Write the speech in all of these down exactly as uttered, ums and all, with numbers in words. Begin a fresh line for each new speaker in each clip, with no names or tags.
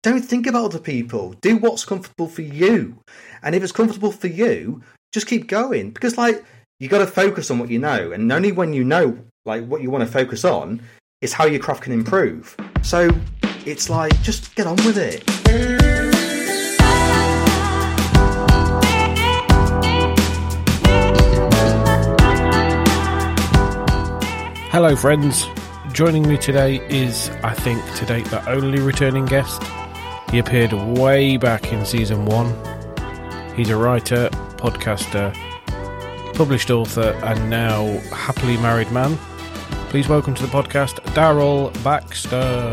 don't think about other people. Do what's comfortable for you. And if it's comfortable for you, just keep going. Because, like, you got to focus on what you know. And only when you know, like, what you want to focus on is how your craft can improve. So it's like, just get on with it.
Hello friends, joining me today is, I think, to date the only returning guest. He appeared way back in season one. He's a writer, podcaster, published author, and now happily married man. Please welcome to the podcast, Daryl Baxter.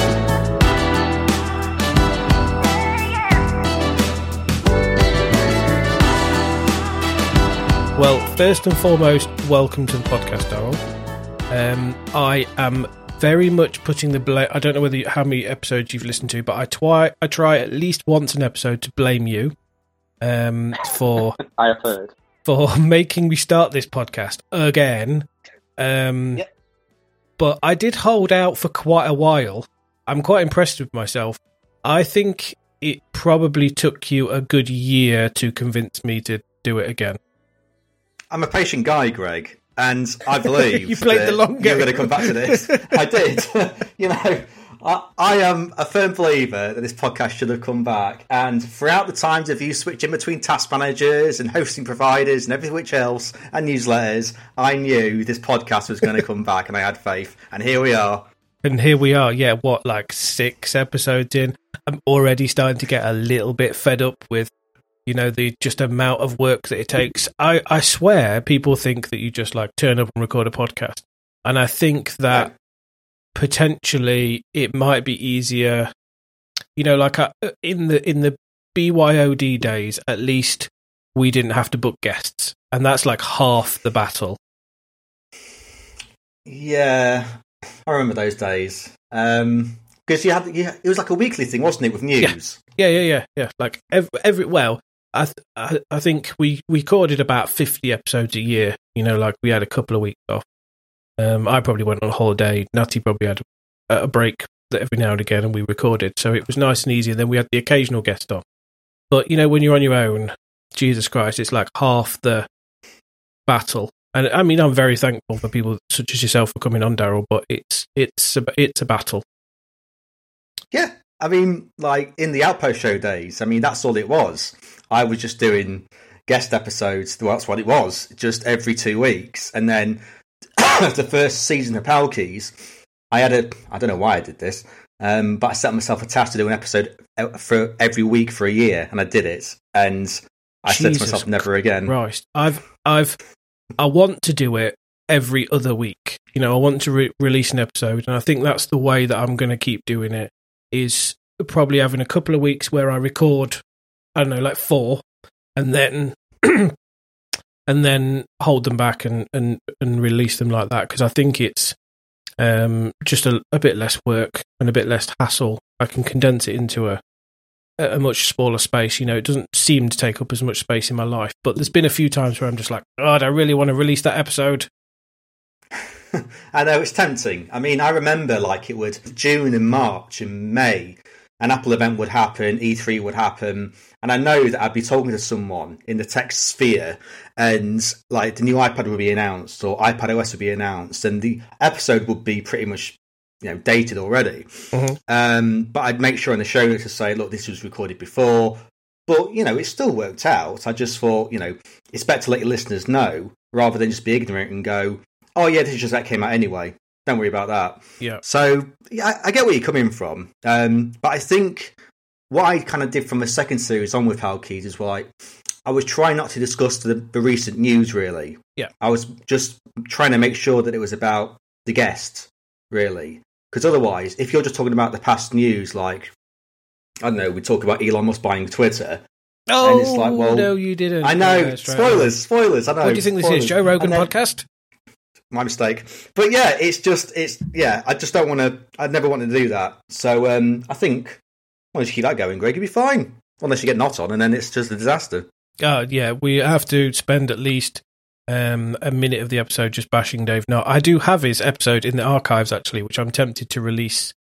Well, first and foremost, welcome to the podcast, Daryl. Um, I am very much putting the blame. I don't know whether you, how many episodes you've listened to, but I try. I try at least once an episode to blame you um, for
I have heard
for making me start this podcast again. Um,
yep.
But I did hold out for quite a while. I'm quite impressed with myself. I think it probably took you a good year to convince me to do it again.
I'm a patient guy, Greg. And I believe
you played the long game.
You're going to come back to this. I did. you know, I, I am a firm believer that this podcast should have come back. And throughout the times of you switching between task managers and hosting providers and everything which else and newsletters, I knew this podcast was going to come back, and I had faith. And here we are.
And here we are. Yeah, what, like six episodes in? I'm already starting to get a little bit fed up with, you know, the just amount of work that it takes. I, I swear people think that you just like turn up and record a podcast. And I think that yeah. potentially it might be easier, you know, like uh, in the in the B Y O D days, at least we didn't have to book guests. And that's like half the battle.
Yeah, I remember those days. Um, because you had, you, it was like a weekly thing, wasn't it, with news?
Yeah, yeah, yeah, yeah. yeah. Like every, every well, I, th- I I think we, we recorded about fifty episodes a year. You know, like we had a couple of weeks off. Um, I probably went on holiday. Natty probably had a, a break every now and again, and we recorded. So it was nice and easy. And then we had the occasional guest on. But, you know, when you're on your own, Jesus Christ, it's like half the battle. And I mean, I'm very thankful for people such as yourself for coming on, Daryl, but it's it's a, it's a battle.
Yeah. I mean, like in the Outpost show days, I mean, that's all it was. I was just doing guest episodes. Well, that's what it was, just every two weeks. And then the first season of Palkeys, I had a, I don't know why I did this, um, but I set myself a task to do an episode for every week for a year, and I did it. And I Jesus said to myself, never again.
Christ. I've, I've, I want to do it every other week. You know, I want to re- release an episode, and I think that's the way that I'm going to keep doing it. Is probably having a couple of weeks where I record, I don't know, like four, and then and then hold them back and, and, and release them like that, because I think it's um, just a, a bit less work and a bit less hassle. I can condense it into a a much smaller space. You know, it doesn't seem to take up as much space in my life, but there's been a few times where I'm just like, God, I really want to release that episode.
I know, it's tempting. I mean, I remember like it would June and March and May, an Apple event would happen, E three would happen, and I know that I'd be talking to someone in the tech sphere, and like the new iPad would be announced or iPadOS would be announced, and the episode would be pretty much, you know, dated already. Mm-hmm. Um, but I'd make sure in the show notes to say, look, this was recorded before. But, you know, it still worked out. I just thought, you know, it's better to let your listeners know rather than just be ignorant and go, oh, yeah, this is just that came out anyway. Don't worry about that.
Yeah.
So yeah, I, I get where you're coming from. Um, but I think what I kind of did from the second series on with Palkeys is like, I was trying not to discuss the, the recent news, really.
Yeah.
I was just trying to make sure that it was about the guest, really. Because otherwise, if you're just talking about the past news, like, I don't know, we talk about Elon Musk buying Twitter.
Oh,
and it's like, well,
no, you didn't.
I know.
Yeah,
spoilers, spoilers, I know.
What do you think
spoilers.
This is, Joe Rogan
then,
podcast?
My mistake. But yeah, it's just, it's, yeah, I just don't want to, I'd never wanted to do that. So um, I think, once you keep that going, Greg, you'll be fine. Unless you get not on, and then it's just a disaster.
Uh, yeah, we have to spend at least um, a minute of the episode just bashing Dave. Now, I do have his episode in the archives, actually, which I'm tempted to release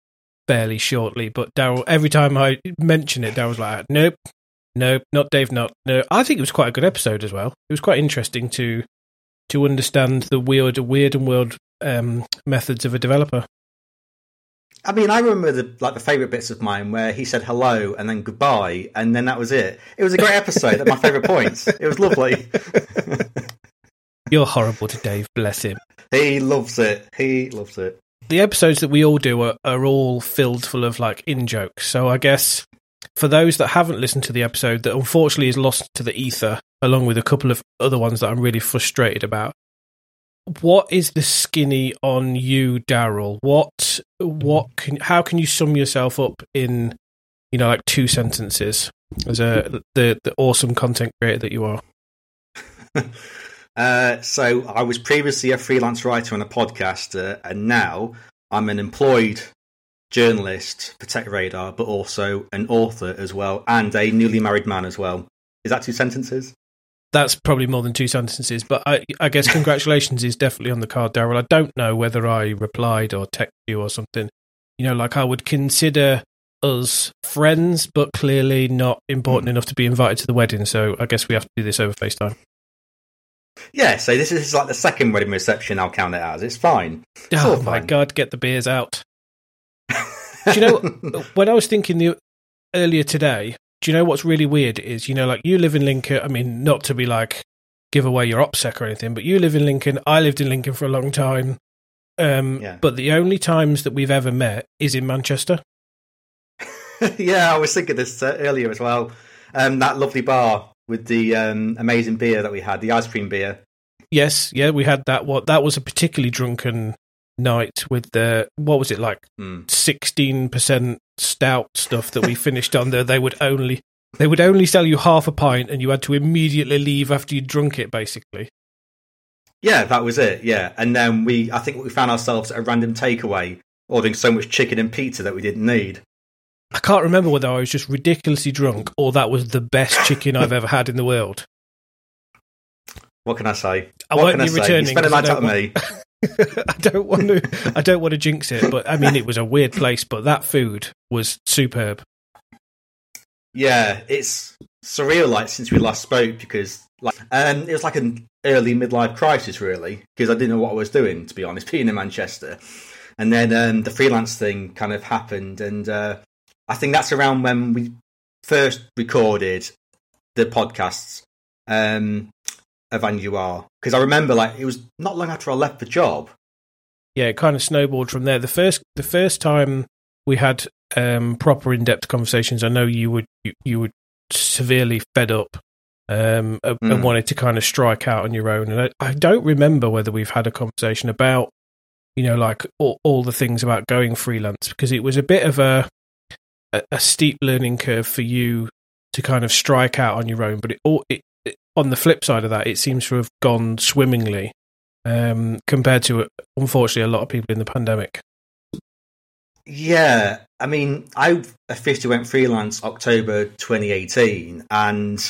fairly shortly. But Daryl, every time I mention it, Daryl's like, nope, nope, not Dave, not no. I think it was quite a good episode as well. It was quite interesting to to understand the weird, weird and weird um, methods of a developer.
I mean, I remember the like the favourite bits of mine where he said hello and then goodbye, and then that was it. It was a great episode. At my favourite points. It was lovely.
You're horrible to Dave, bless him.
He loves it. He loves it.
The episodes that we all do are, are all filled full of like in jokes. So I guess for those that haven't listened to the episode that unfortunately is lost to the ether, along with a couple of other ones that I'm really frustrated about. What is the skinny on you, Daryl? What, what can, how can you sum yourself up in, you know, like two sentences as a the the awesome content creator that you are?
uh, so I was previously a freelance writer and a podcaster, and now I'm an employed journalist for Tech Radar, but also an author as well, and a newly married man as well. Is that two sentences?
That's probably more than two sentences, but I, I guess congratulations is definitely on the card, Daryl. I don't know whether I replied or texted you or something. You know, like I would consider us friends, but clearly not important mm. enough to be invited to the wedding, so I guess we have to do this over FaceTime.
Yeah, so this is like the second wedding reception I'll count it as. It's fine. It's
oh my
fine.
God, get the beers out. Do you know, when I was thinking the, earlier today, do you know what's really weird is, you know, like you live in Lincoln, I mean, not to be like, give away your OPSEC or anything, but you live in Lincoln, I lived in Lincoln for a long time, um, yeah. but the only times that we've ever met is in Manchester.
Yeah, I was thinking this uh, earlier as well. Um, that lovely bar with the um, amazing beer that we had, the ice cream beer.
Yes, yeah, we had that. What that was a particularly drunken night with the, what was it, like mm. sixteen percent stout stuff that we finished on there. They would only they would only sell you half a pint and you had to immediately leave after you'd drunk it, basically.
Yeah, that was it, yeah. And then we, I think we found ourselves at a random takeaway ordering so much chicken and pizza that we didn't need.
I can't remember whether I was just ridiculously drunk or that was the best chicken I've ever had in the world.
What can I say?
I
what
won't
can
be
I
returning.
Say? You spent a night out
want...
with me.
I don't want to. I don't want to jinx it, but I mean, it was a weird place. But that food was superb.
Yeah, it's surreal. Like since we last spoke, because like um, it was like an early midlife crisis, really, because I didn't know what I was doing, to be honest, being in Manchester. And then um, the freelance thing kind of happened, and uh, I think that's around when we first recorded the podcasts um, of And You Are, because I remember like it was not long after I left the job.
Yeah, it kind of snowballed from there. The first, the first time we had um, proper in-depth conversations, I know you would you, you were severely fed up um, mm. and wanted to kind of strike out on your own. And I, I don't remember whether we've had a conversation about, you know, like all, all the things about going freelance, because it was a bit of a, a a steep learning curve for you to kind of strike out on your own. But it, all, it, it on the flip side of that, it seems to have gone swimmingly um, compared to, unfortunately, a lot of people in the pandemic.
Yeah, I mean, I officially went freelance October twenty eighteen, and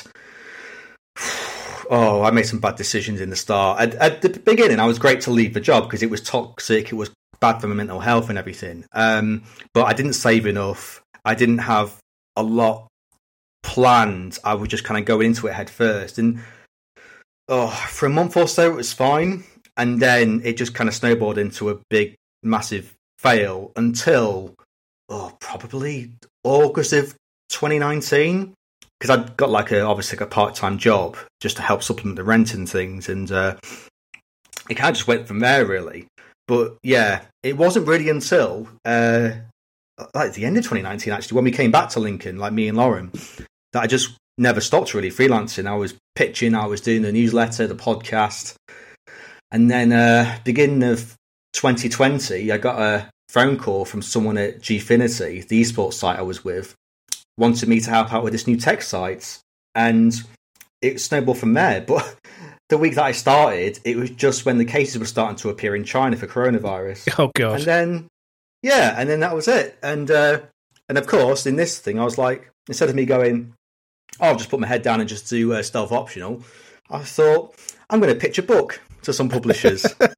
oh, I made some bad decisions in the start. At, at the beginning, I was great to leave the job because it was toxic, it was bad for my mental health and everything. Um, but I didn't save enough. I didn't have a lot planned. I was just kind of going into it head first. And oh, for a month or so, it was fine. And then it just kind of snowballed into a big, massive fail until oh, probably August of twenty nineteen. Because I'd got like a obviously like a part-time job just to help supplement the rent and things, and uh, it kind of just went from there really. But yeah, it wasn't really until uh, like the end of twenty nineteen actually, when we came back to Lincoln, like me and Lauren, that I just never stopped really freelancing. I was pitching, I was doing the newsletter, the podcast, and then uh, beginning of twenty twenty, I got a phone call from someone at Gfinity, the esports site I was with, wanted me to help out with this new tech site, and it snowballed from there. But the week that I started, it was just when the cases were starting to appear in China for coronavirus.
Oh god!
And then, yeah, and then that was it. And uh, and of course, in this thing, I was like, instead of me going, oh, I'll just put my head down and just do uh, stealth optional, I thought I'm going to pitch a book to some publishers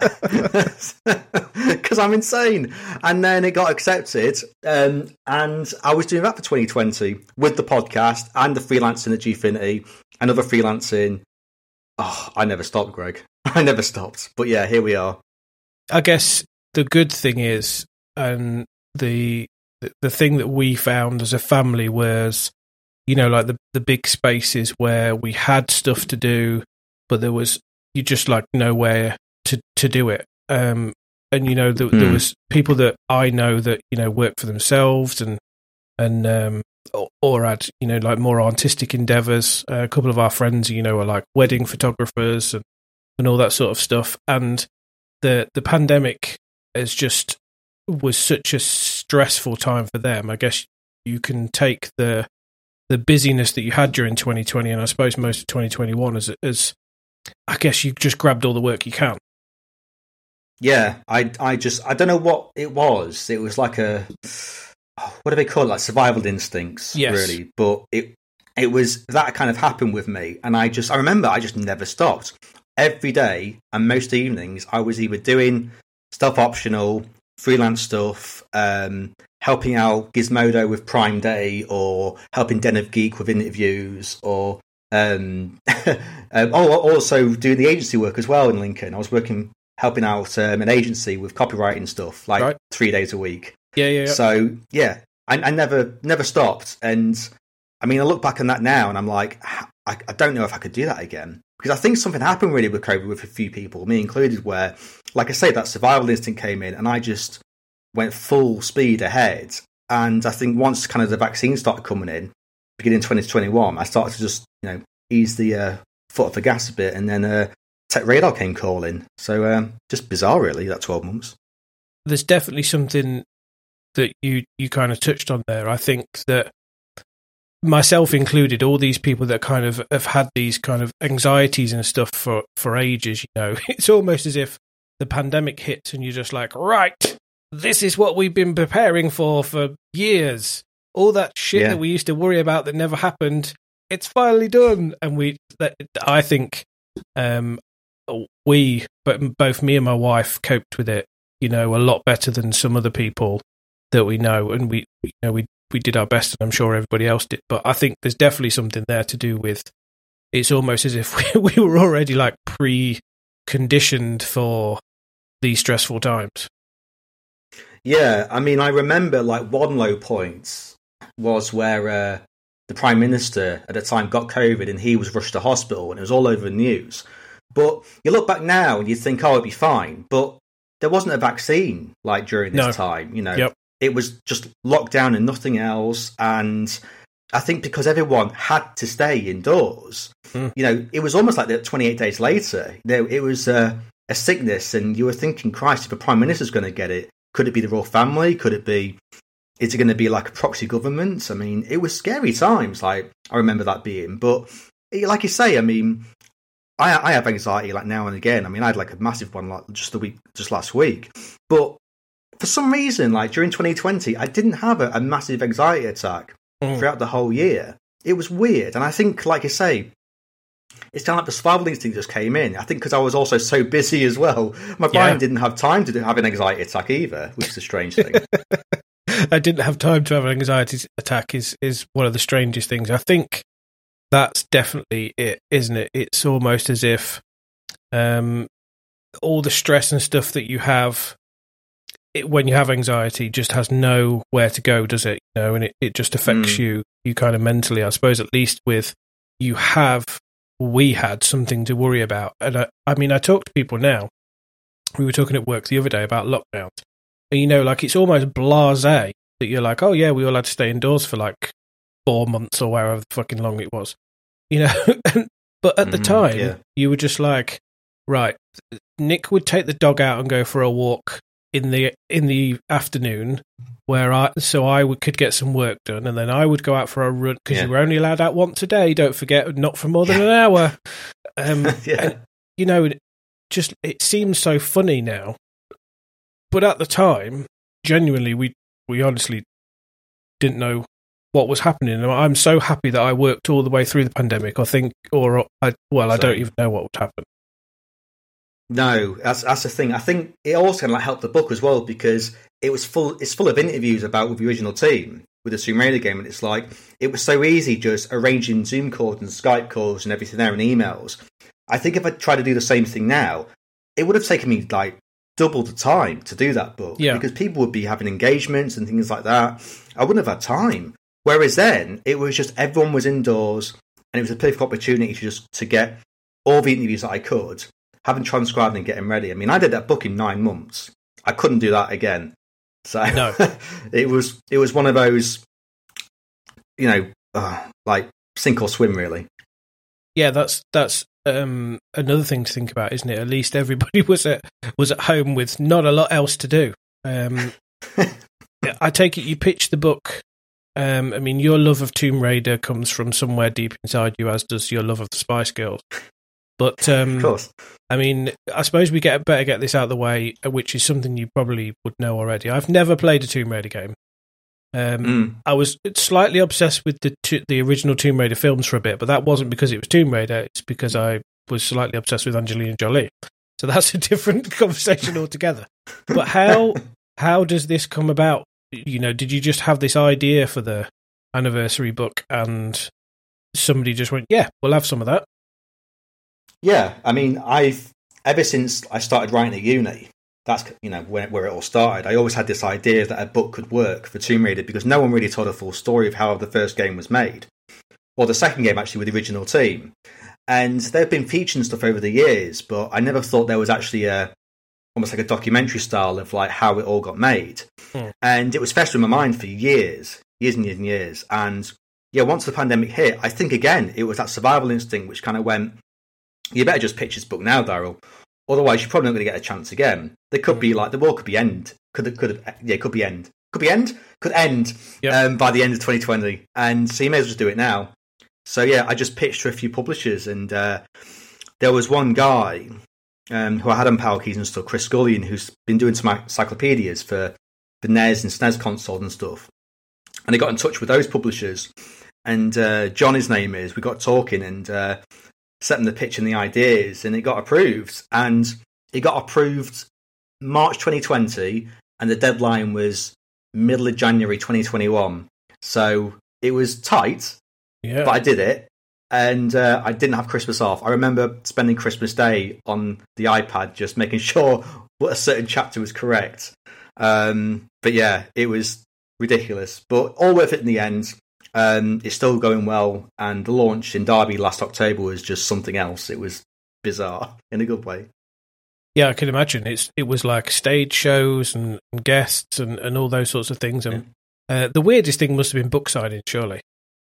because I'm insane. And then it got accepted, um, and I was doing that for twenty twenty with the podcast and the freelancing at Gfinity and other freelancing. Oh, I never stopped, Greg. I never stopped. But yeah, here we are.
I guess the good thing is, and the the thing that we found as a family was, you know, like the the big spaces where we had stuff to do, but there was you just like nowhere to to do it. Um, and you know, the, mm. there was people that I know that you know work for themselves and and um, or, or had you know like more artistic endeavors. Uh, a couple of our friends, you know, are like wedding photographers and and all that sort of stuff. And the the pandemic is just was such a stressful time for them. I guess you can take the the busyness that you had during twenty twenty, and I suppose most of twenty twenty-one, as as I guess you just grabbed all the work you can.
Yeah, I I just I don't know what it was. It was like a what do they call it? Like survival instincts,
yes.
really. But it it was that kind of happened with me, and I just I remember I just never stopped. Every day and most evenings, I was either doing stuff optional, freelance stuff, um, helping out Gizmodo with Prime Day, or helping Den of Geek with interviews, or um, um, oh, also doing the agency work as well in Lincoln. I was working, helping out um, an agency with copywriting stuff, like right. three days a week.
Yeah, yeah. yeah.
So yeah, I, I never, never stopped. And I mean, I look back on that now, and I'm like, I, I don't know if I could do that again. Because I think something happened really with COVID with a few people, me included, where, like I say, that survival instinct came in and I just went full speed ahead. And I think once kind of the vaccine started coming in, beginning twenty twenty-one, I started to just, you know, ease the uh, foot off the gas a bit. And then uh, Tech Radar came calling. So um, just bizarre, really, that twelve months.
There's definitely something that you, you kind of touched on there. I think that myself included, all these people that kind of have had these kind of anxieties and stuff for, for ages, you know, it's almost as if the pandemic hits and you're just like, right, this is what we've been preparing for for years. All that shit yeah. that we used to worry about that never happened, it's finally done. And we, that, I think um, we, but both me and my wife coped with it, you know, a lot better than some other people that we know. And we, you know, we, we did our best, and I'm sure everybody else did. But I think there's definitely something there to do with, it's almost as if we, we were already like pre-conditioned for these stressful times.
Yeah, I mean, I remember like one low point was where uh, the Prime Minister at the time got COVID and he was rushed to hospital, and it was all over the news. But you look back now and you think, oh, it'd be fine. But there wasn't a vaccine like during this
no.
time, you know.
Yep.
It was just lockdown and nothing else. And I think because everyone had to stay indoors, mm. you know, it was almost like that twenty-eight days later, there, it was uh, a sickness, and you were thinking, Christ, if the Prime Minister's going to get it, could it be the royal family? Could it be, is it going to be like a proxy government? I mean, it was scary times. Like, I remember that being. But like you say, I mean, I, I have anxiety like now and again. I mean, I had like a massive one like just the week, just last week. But for some reason, like during twenty twenty, I didn't have a, a massive anxiety attack mm. throughout the whole year. It was weird. And I think, like you say, it's kind of like the survival instinct just came in. I think because I was also so busy as well, my brain yeah. didn't have time to do, have an anxiety attack either, which is a strange thing.
I didn't have time to have an anxiety attack is, is one of the strangest things. I think that's definitely it, isn't it? It's almost as if um, all the stress and stuff that you have, it, when you have anxiety, just has nowhere to go, does it? You know, and it, it just affects mm. you, you kind of mentally, I suppose, at least with you have, we had something to worry about. And I, I mean, I talk to people now. We were talking at work the other day about lockdowns. And, you know, like it's almost blasé that you're like, oh yeah, we all had to stay indoors for like four months or however fucking long it was. You know, but at the mm, time, yeah. you were just like, right, Nick would take the dog out and go for a walk in the in the afternoon, where I so I would, could get some work done, and then I would go out for a run because yeah. you were only allowed out once a day. Don't forget, not for more than yeah. an hour. Um, yeah. and, you know, just it seems so funny now, but at the time, genuinely, we we honestly didn't know what was happening. And I'm so happy that I worked all the way through the pandemic. I think, or I well, I don't even know what would happen.
No, that's that's the thing. I think it also kind of like helped the book as well because it was full. It's full of interviews about with the original team with the Tomb Raider game, and it's like it was so easy just arranging Zoom calls and Skype calls and everything there and emails. I think if I tried to do the same thing now, it would have taken me like double the time to do that book
yeah.
because people would be having engagements and things like that. I wouldn't have had time. Whereas then it was just everyone was indoors, and it was a perfect opportunity to just to get all the interviews that I could. Having transcribed and getting ready. I mean, I did that book in nine months. I couldn't do that again. So
no.
it was it was one of those, you know, uh, like sink or swim, really.
Yeah, that's that's um, another thing to think about, isn't it? At least everybody was at was at home with not a lot else to do. Um, I take it you pitched the book. Um, I mean, your love of Tomb Raider comes from somewhere deep inside you, as does your love of the Spice Girls. But um,
of course.
I mean, I suppose we get better get this out of the way, which is something you probably would know already. I've never played a Tomb Raider game. Um,
mm.
I was slightly obsessed with the the original Tomb Raider films for a bit, but that wasn't because it was Tomb Raider. It's because I was slightly obsessed with Angelina Jolie. So that's a different conversation altogether. But how how does this come about? You know, did you just have this idea for the anniversary book and somebody just went, yeah, we'll have some of that?
Yeah, I mean, I've ever since I started writing at uni, that's, you know, where, where it all started. I always had this idea that a book could work for Tomb Raider because no one really told a full story of how the first game was made, or the second game actually with the original team. And they've been featuring stuff over the years, but I never thought there was actually a almost like a documentary style of like how it all got made. Hmm. And it was fresh in my mind for years, years and years and years. And yeah, once the pandemic hit, I think again it was that survival instinct which kind of went, you better just pitch this book now, Daryl. Otherwise, you're probably not going to get a chance again. There could be like the world could be end. Could could yeah, could be end. Could be end. Could end yep. um, by the end of twenty twenty. And so you may as well just do it now. So yeah, I just pitched to a few publishers, and uh, there was one guy um, who I had on Power Keys and stuff, Chris Scullion, who's been doing some encyclopedias for the N E S and S N E S console and stuff. And he got in touch with those publishers, and uh, John, his name is. We got talking and. Uh, set them the pitch and the ideas, and it got approved. And it got approved March twenty twenty, and the deadline was middle of January twenty twenty-one. So it was tight,
yeah.
but I did it, and uh, I didn't have Christmas off. I remember spending Christmas Day on the iPad just making sure what a certain chapter was correct. Um, but yeah, it was ridiculous, but all worth it in the end. Um, it's still going well, and the launch in Derby last October was just something else. It was bizarre in a good way.
Yeah, I can imagine. It's it was like stage shows and, and guests and, and all those sorts of things. And yeah. uh, the weirdest thing must have been book signing, surely.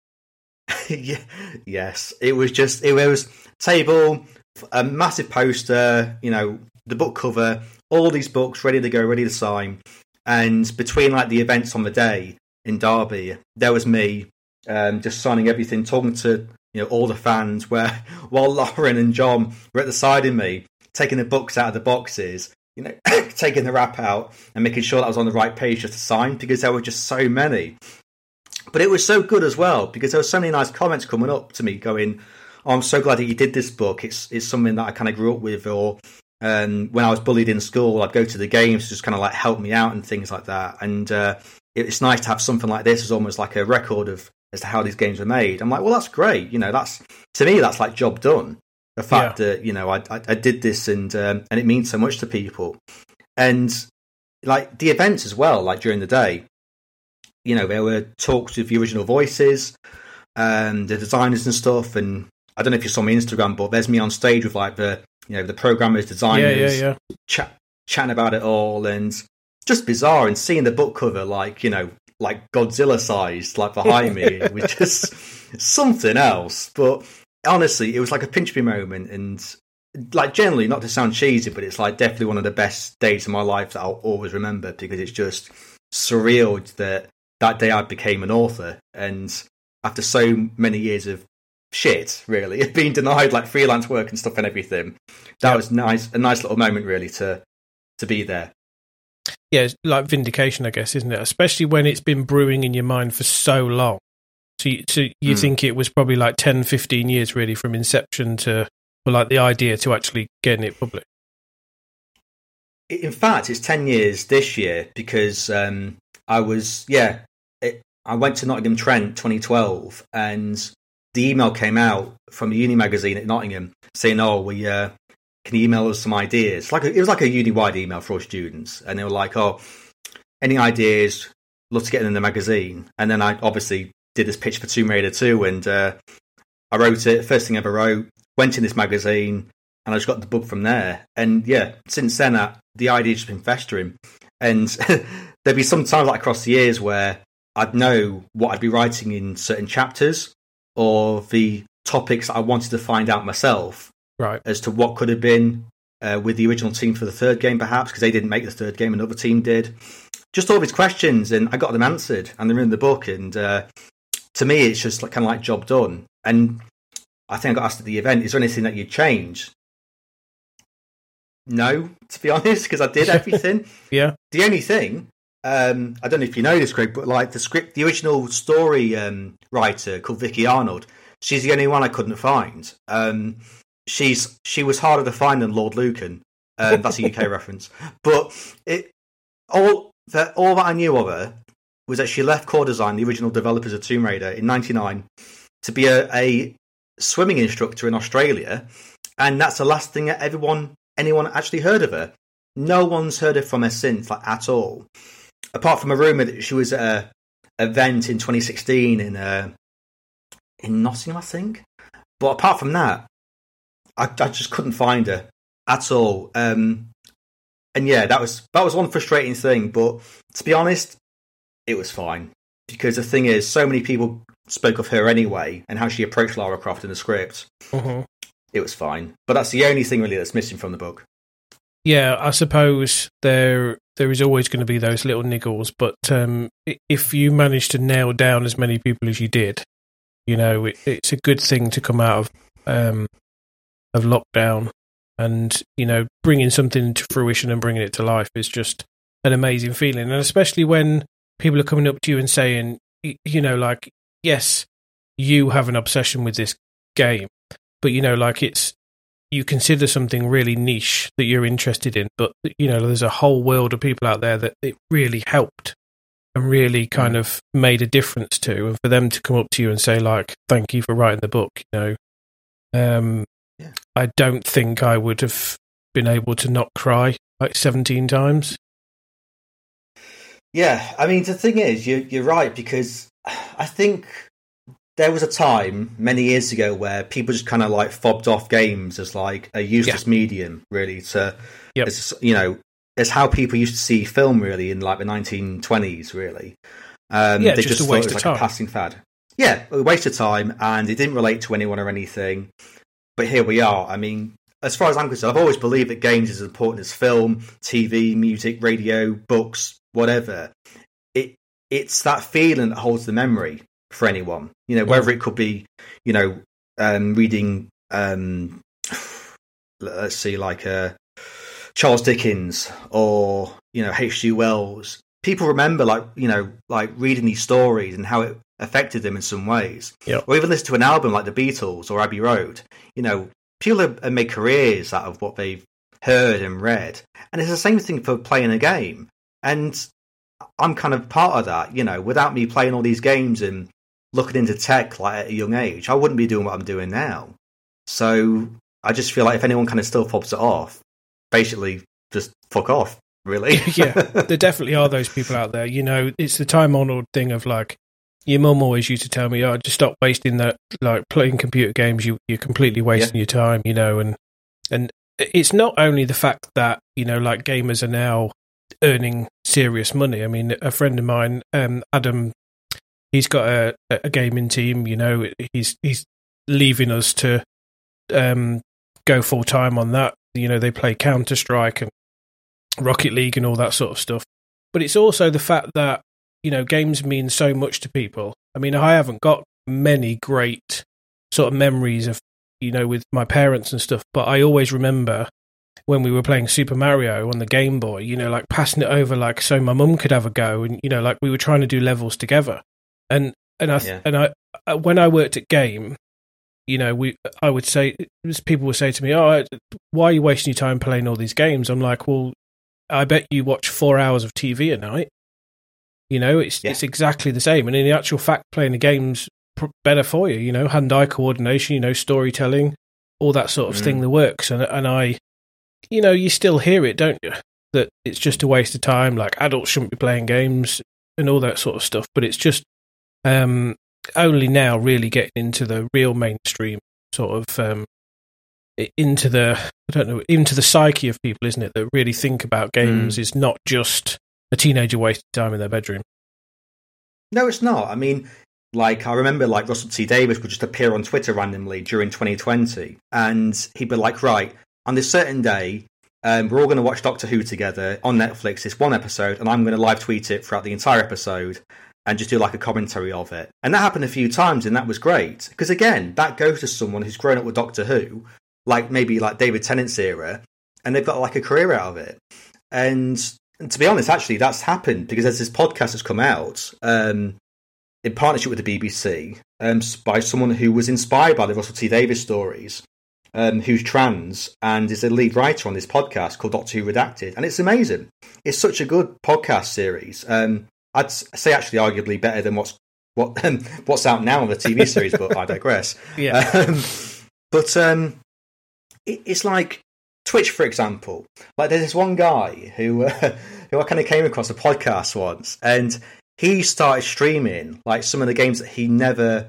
yeah, yes, it was just it was table, a massive poster, you know, the book cover, all these books ready to go, ready to sign, and between like the events on the day in Derby, there was me. Um, just signing everything, talking to you know all the fans. Where while Lauren and John were at the side of me, taking the books out of the boxes, you know, taking the wrap out and making sure that I was on the right page just to sign because there were just so many. But it was so good as well because there were so many nice comments coming up to me, going, "Oh, I'm so glad that you did this book. It's it's something that I kind of grew up with." Or um, when I was bullied in school, I'd go to the games to just kind of like help me out and things like that. And uh, it's nice to have something like this as almost like a record of. As to how these games were made. I'm like, well, that's great. You know, that's to me, that's like job done. The fact yeah. that you know I, I I did this and um, and it means so much to people, and like the events as well. Like during the day, you know, there were talks with the original voices, and the designers and stuff. And I don't know if you saw my Instagram, but there's me on stage with like the you know the programmers, designers,
yeah, yeah, yeah.
Chat, chatting about it all, and just bizarre. And seeing the book cover, like you know. Like Godzilla sized, like behind me, it was just something else. But honestly, it was like a pinch me moment, and like generally, not to sound cheesy, but it's like definitely one of the best days of my life that I'll always remember because it's just surreal that that day I became an author, and after so many years of shit, really, being denied like freelance work and stuff and everything, that yeah. was nice, a nice little moment really to to be there.
Yeah, it's like vindication, I guess, isn't it? Especially when it's been brewing in your mind for so long. So you, so you mm. think it was probably like ten, fifteen years really from inception to, well, like the idea to actually getting it public.
in fact, it's ten years this year because um, I was, yeah, it, I went to Nottingham Trent twenty twelve and the email came out from a uni magazine at Nottingham saying, oh, we uh, can you email us some ideas? Like a, it was like a uni-wide email for all students. And they were like, oh, any ideas? Love to get them in the magazine. And then I obviously did this pitch for Tomb Raider two and uh, I wrote it, first thing I ever wrote, went in this magazine and I just got the book from there. And yeah, since then, uh, the idea's just been festering. And there'd be some times like across the years where I'd know what I'd be writing in certain chapters or the topics that I wanted to find out myself,
right,
as to what could have been uh, with the original team for the third game, perhaps, because they didn't make the third game, another team did. Just all these questions, and I got them answered, and they're in the book. And uh, to me, it's just like, kind of like job done. And I think I got asked at the event, is there anything that you'd change? No, to be honest, because I did everything.
Yeah.
The only thing, um, I don't know if you know this, Greg, but like the script, the original story um, writer called Vicky Arnold, she's the only one I couldn't find. Um, she's she was harder to find than Lord Lucan. Um, that's a U K reference. But it all that all that I knew of her was that she left Core Design, the original developers of Tomb Raider, in ninety-nine to be a, a swimming instructor in Australia, and that's the last thing that everyone anyone actually heard of her. No one's heard of from her since, like at all. Apart from a rumour that she was at an event in twenty sixteen in uh, in Nottingham, I think. But apart from that, I, I just couldn't find her at all. Um, and yeah, that was that was one frustrating thing. But to be honest, it was fine. Because the thing is, so many people spoke of her anyway and how she approached Lara Croft in the script.
Mm-hmm.
It was fine. But that's the only thing really that's missing from the book.
Yeah, I suppose there there is always going to be those little niggles, but um, if you manage to nail down as many people as you did, you know, it, it's a good thing to come out of um, of lockdown, and you know, bringing something to fruition and bringing it to life is just an amazing feeling, and especially when people are coming up to you and saying, you know, like, yes, you have an obsession with this game, but you know, like it's. You consider something really niche that you're interested in, but you know there's a whole world of people out there that it really helped and really kind mm. of made a difference to, and for them to come up to you and say like, "Thank you for writing the book," you know, um, yeah. I don't think I would have been able to not cry like seventeen times.
Yeah, I mean the thing is, you, you're right, because I think. There was a time many years ago where people just kind of like fobbed off games as like a useless yeah. medium, really. To, yep. as, you know, as how people used to see film, really, in like the nineteen twenties, really. Um,
yeah,
they
just,
just
a
thought
waste
it was
of
like
time.
a passing fad. Yeah, a waste of time, and it didn't relate to anyone or anything. But here we are. I mean, as far as I'm concerned, I've always believed that games is as important as film, T V, music, radio, books, whatever. It it's that feeling that holds the memory. For anyone, you know, whether it could be, you know, um, reading, um, let's see, like uh, Charles Dickens or, you know, H G Wells. People remember, like, you know, like reading these stories and how it affected them in some ways.
Yep.
Or even listen to an album like the Beatles or Abbey Road. You know, people have, have made careers out of what they've heard and read. And it's the same thing for playing a game. And I'm kind of part of that, you know, without me playing all these games and looking into tech like at a young age, I wouldn't be doing what I'm doing now. So I just feel like if anyone kind of still fobs it off, basically just fuck off, really.
Yeah, there definitely are those people out there. You know, it's the time-honoured thing of like, your mum always used to tell me, oh, just stop wasting that, like playing computer games, you, you're completely wasting yeah. your time, you know, and and it's not only the fact that, you know, like gamers are now earning serious money. I mean, a friend of mine, um, Adam, he's got a, a gaming team, you know, he's he's leaving us to um, go full time on that. You know, they play Counter-Strike and Rocket League and all that sort of stuff. But it's also the fact that, you know, games mean so much to people. I mean, I haven't got many great sort of memories of, you know, with my parents and stuff, but I always remember when we were playing Super Mario on the Game Boy, you know, like passing it over like so my mum could have a go, and, you know, like we were trying to do levels together. And and I yeah. and I when I worked at Game, you know, we I would say people would say to me, "Oh, why are you wasting your time playing all these games?" I'm like, "Well, I bet you watch four hours of T V a night. You know, it's yeah. it's exactly the same. And in the actual fact, playing the game's pr- better for you. You know, hand-eye coordination, you know, storytelling, all that sort of mm. thing that works. And and I, you know, you still hear it, don't you? That it's just a waste of time. Like adults shouldn't be playing games and all that sort of stuff. But it's just um, only now really getting into the real mainstream sort of um, into the I don't know into the psyche of people, isn't it? That really think about games mm. is not just a teenager wasting time in their bedroom.
No, it's not. I mean, like, I remember, like, Russell T Davies would just appear on Twitter randomly during twenty twenty, and he'd be like, right, on this certain day, um, we're all going to watch Doctor Who together on Netflix, this one episode, and I'm going to live tweet it throughout the entire episode and just do, like, a commentary of it. And that happened a few times, and that was great. Because, again, that goes to someone who's grown up with Doctor Who, like, maybe, like, David Tennant's era, and they've got, like, a career out of it. And... And to be honest, actually, that's happened because as this podcast has come out um, in partnership with the B B C um, by someone who was inspired by the Russell T Davies stories, um, who's trans and is a lead writer on this podcast called Doctor Who Redacted. And it's amazing. It's such a good podcast series. Um, I'd say actually arguably better than what's what um, what's out now on the T V series, but I digress.
Yeah.
Um, but um, it, it's like... Twitch, for example, like there's this one guy who uh, who I kind of came across a podcast once, and he started streaming like some of the games that he never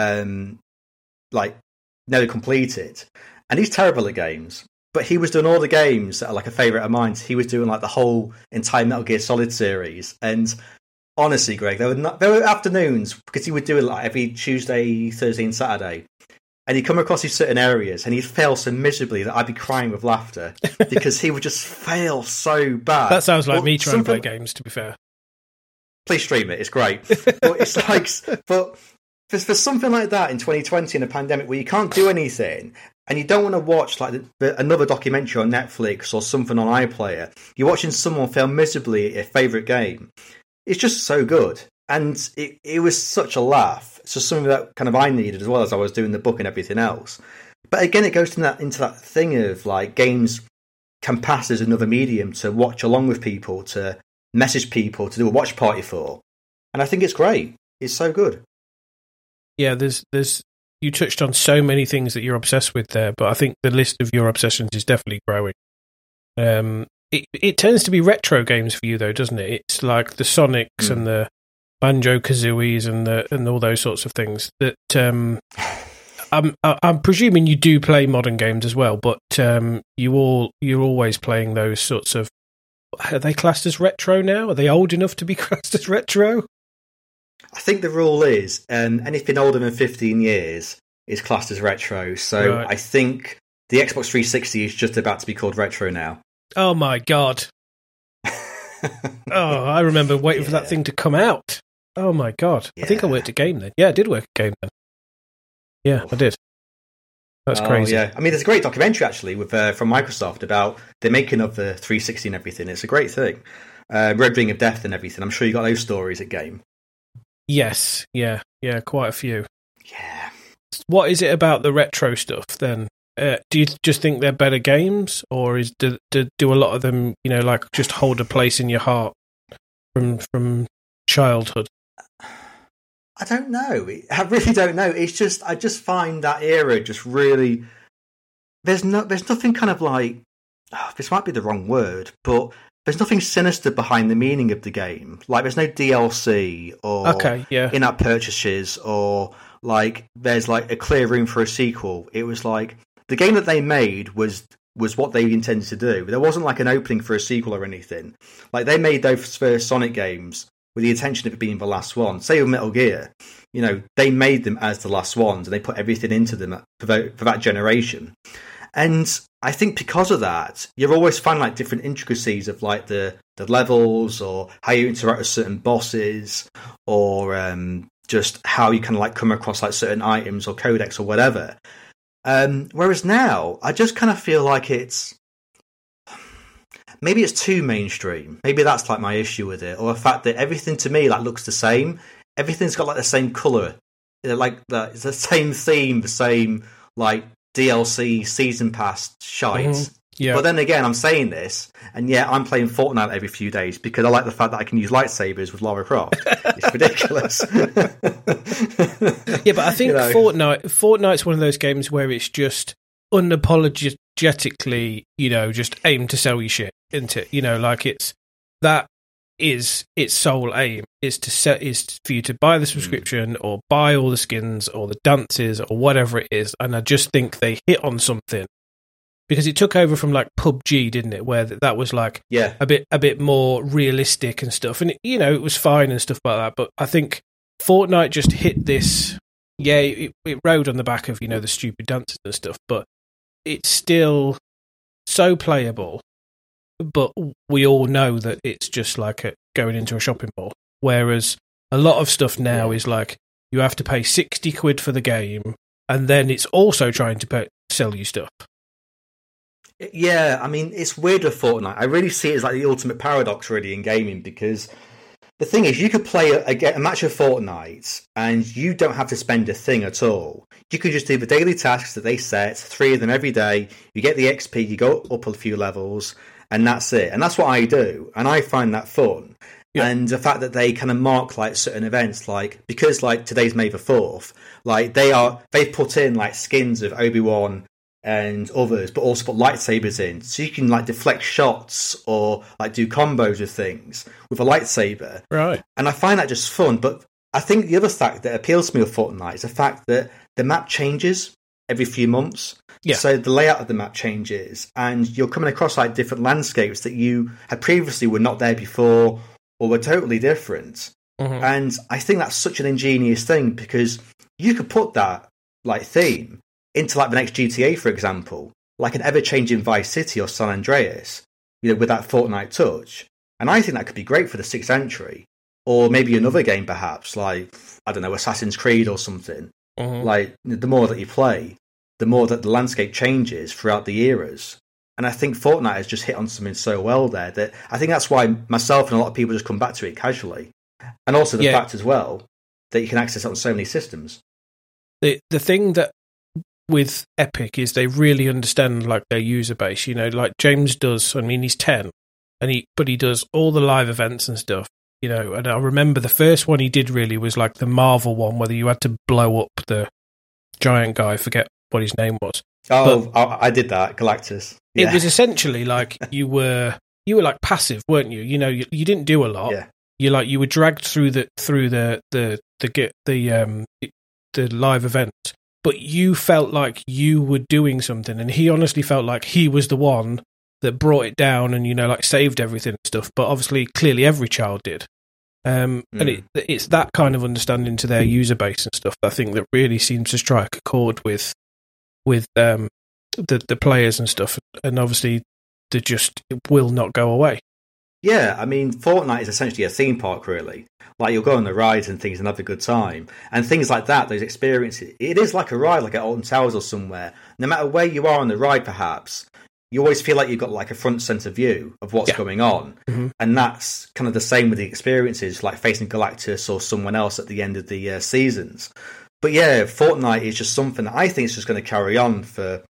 um like never completed, and he's terrible at games. But he was doing all the games that are like a favourite of mine. He was doing like the whole entire Metal Gear Solid series, and honestly, Greg, there were not, there were afternoons because he would do it like every Tuesday, Thursday, and Saturday. And he'd come across these certain areas and he'd fail so miserably that I'd be crying with laughter because he would just fail so bad.
That sounds like
well,
me trying to play games, to be fair.
Please stream it, it's great. But it's like, but for, for something like that in twenty twenty in a pandemic where you can't do anything and you don't want to watch like the, the, another documentary on Netflix or something on iPlayer, you're watching someone fail miserably at a favourite game. It's just so good. And it, it was such a laugh. It's just something that kind of I needed as well as I was doing the book and everything else. But again, it goes to that, into that thing of like games can pass as another medium to watch along with people, to message people, to do a watch party for. And I think it's great. It's so good.
Yeah, there's there's you touched on so many things that you're obsessed with there, but I think the list of your obsessions is definitely growing. Um, it it tends to be retro games for you though, doesn't it? It's like the Sonics mm. and the Banjo-Kazooies and the and all those sorts of things that um, I'm I'm presuming you do play modern games as well, but um, you all you're always playing those sorts of. Are they classed as retro now? Are they old enough to be classed as retro?
I think the rule is um, anything older than fifteen years is classed as retro. So right. I think the Xbox three sixty is just about to be called retro now.
Oh my god! Oh, I remember waiting yeah. for that thing to come out. Oh my god! Yeah. I think I worked a game then. Yeah, I did work a game then. Yeah, I did. That's
oh,
crazy.
Yeah, I mean, there's a great documentary actually with uh, from Microsoft about the making of the three sixty and everything. It's a great thing. Uh, Red Ring of Death and everything. I'm sure you got those stories at game.
Yes, yeah, yeah, quite a few.
Yeah.
What is it about the retro stuff then? Uh, do you just think they're better games, or is do, do do a lot of them, you know, like just hold a place in your heart from from childhood?
I don't know. I really don't know. It's just I just find that era just really. There's no. There's nothing kind of like. Oh, this might be the wrong word, but there's nothing sinister behind the meaning of the game. Like there's no D L C or
okay, yeah.
in-app purchases or like there's like a clear room for a sequel. It was like the game that they made was was what they intended to do. There wasn't like an opening for a sequel or anything. Like they made those first Sonic games with the intention of it being the last one. Say with Metal Gear, you know, they made them as the last ones and they put everything into them for that, for that generation. And I think because of that, you'll always find like different intricacies of like the, the levels or how you interact with certain bosses or um, just how you can like come across like certain items or codex or whatever. Um, whereas now, I just kind of feel like it's maybe it's too mainstream. Maybe that's like my issue with it, or the fact that everything to me like looks the same. Everything's got like the same color, like the, it's the same theme, the same like D L C season pass shite. Mm-hmm.
Yeah.
But then again, I'm saying this, and yeah, I'm playing Fortnite every few days because I like the fact that I can use lightsabers with Lara Croft. It's ridiculous.
Yeah, but I think
You know.
Fortnite Fortnite's one of those games where it's just unapologetically, you know, just aim to sell you shit, isn't it? You know, like it's that is its sole aim is to set is for you to buy the subscription or buy all the skins or the dances or whatever it is. And I just think they hit on something because it took over from like P U B G, didn't it? Where that was like
Yeah.
a bit a bit more realistic and stuff, and it, you know, it was fine and stuff like that. But I think Fortnite just hit this. Yeah, it, it rode on the back of, you know, the stupid dances and stuff, but it's still so playable. But we all know that it's just like a, going into a shopping mall. Whereas a lot of stuff now is like you have to pay sixty quid for the game, and then it's also trying to pay, sell you stuff.
Yeah, I mean, it's weird with Fortnite. I really see it as like the ultimate paradox, really, in gaming, because the thing is, you could play a, a, a match of Fortnite and you don't have to spend a thing at all. You could just do the daily tasks that they set, three of them every day. You get the X P, you go up a few levels, and that's it. And that's what I do, and I find that fun. Yeah. And the fact that they kind of mark like certain events, like because like today's May the fourth, like they are they've put in like skins of Obi-Wan and others, but also put lightsabers in, so you can like deflect shots or like do combos with things with a lightsaber.
Right.
And I find that just fun. But I think the other fact that appeals to me with Fortnite is the fact that the map changes every few months.
Yeah.
So the layout of the map changes, and you're coming across like different landscapes that you had previously were not there before or were totally different.
Mm-hmm.
And I think that's such an ingenious thing, because you could put that like theme into like the next G T A, for example, like an ever-changing Vice City or San Andreas, you know, with that Fortnite touch. And I think that could be great for the sixth entry, or maybe another game, perhaps like, I don't know, Assassin's Creed or something.
Mm-hmm.
Like the more that you play, the more that the landscape changes throughout the eras. And I think Fortnite has just hit on something so well there that I think that's why myself and a lot of people just come back to it casually. And also the
yeah.
fact as well that you can access it on so many systems.
The the thing that with Epic is they really understand like their user base, you know, like James does. I mean, he's ten, and he but he does all the live events and stuff, you know. And I remember the first one he did really was like the Marvel one, where you had to blow up the giant guy. I forget what his name was.
Oh, but I, I did that, Galactus. Yeah.
It was essentially like you were you were like passive, weren't you? You know, you, you didn't do a lot.
Yeah.
You like you were dragged through the through the the the get the um the live event. But you felt like you were doing something, and he honestly felt like he was the one that brought it down and, you know, like saved everything and stuff. But obviously, clearly every child did. Um, mm. And it, it's that kind of understanding to their user base and stuff, I think, that really seems to strike a chord with with um, the, the players and stuff. And obviously, they just it will not go away.
Yeah, I mean, Fortnite is essentially a theme park, really. Like, you'll go on the rides and things and have a good time. And things like that, those experiences, it is like a ride, like at Alton Towers or somewhere. No matter where you are on the ride, perhaps, you always feel like you've got like a front centre view of what's
yeah.
going on.
Mm-hmm.
And that's kind of the same with the experiences, like facing Galactus or someone else at the end of the uh, seasons. But yeah, Fortnite is just something that I think is just going to carry on for...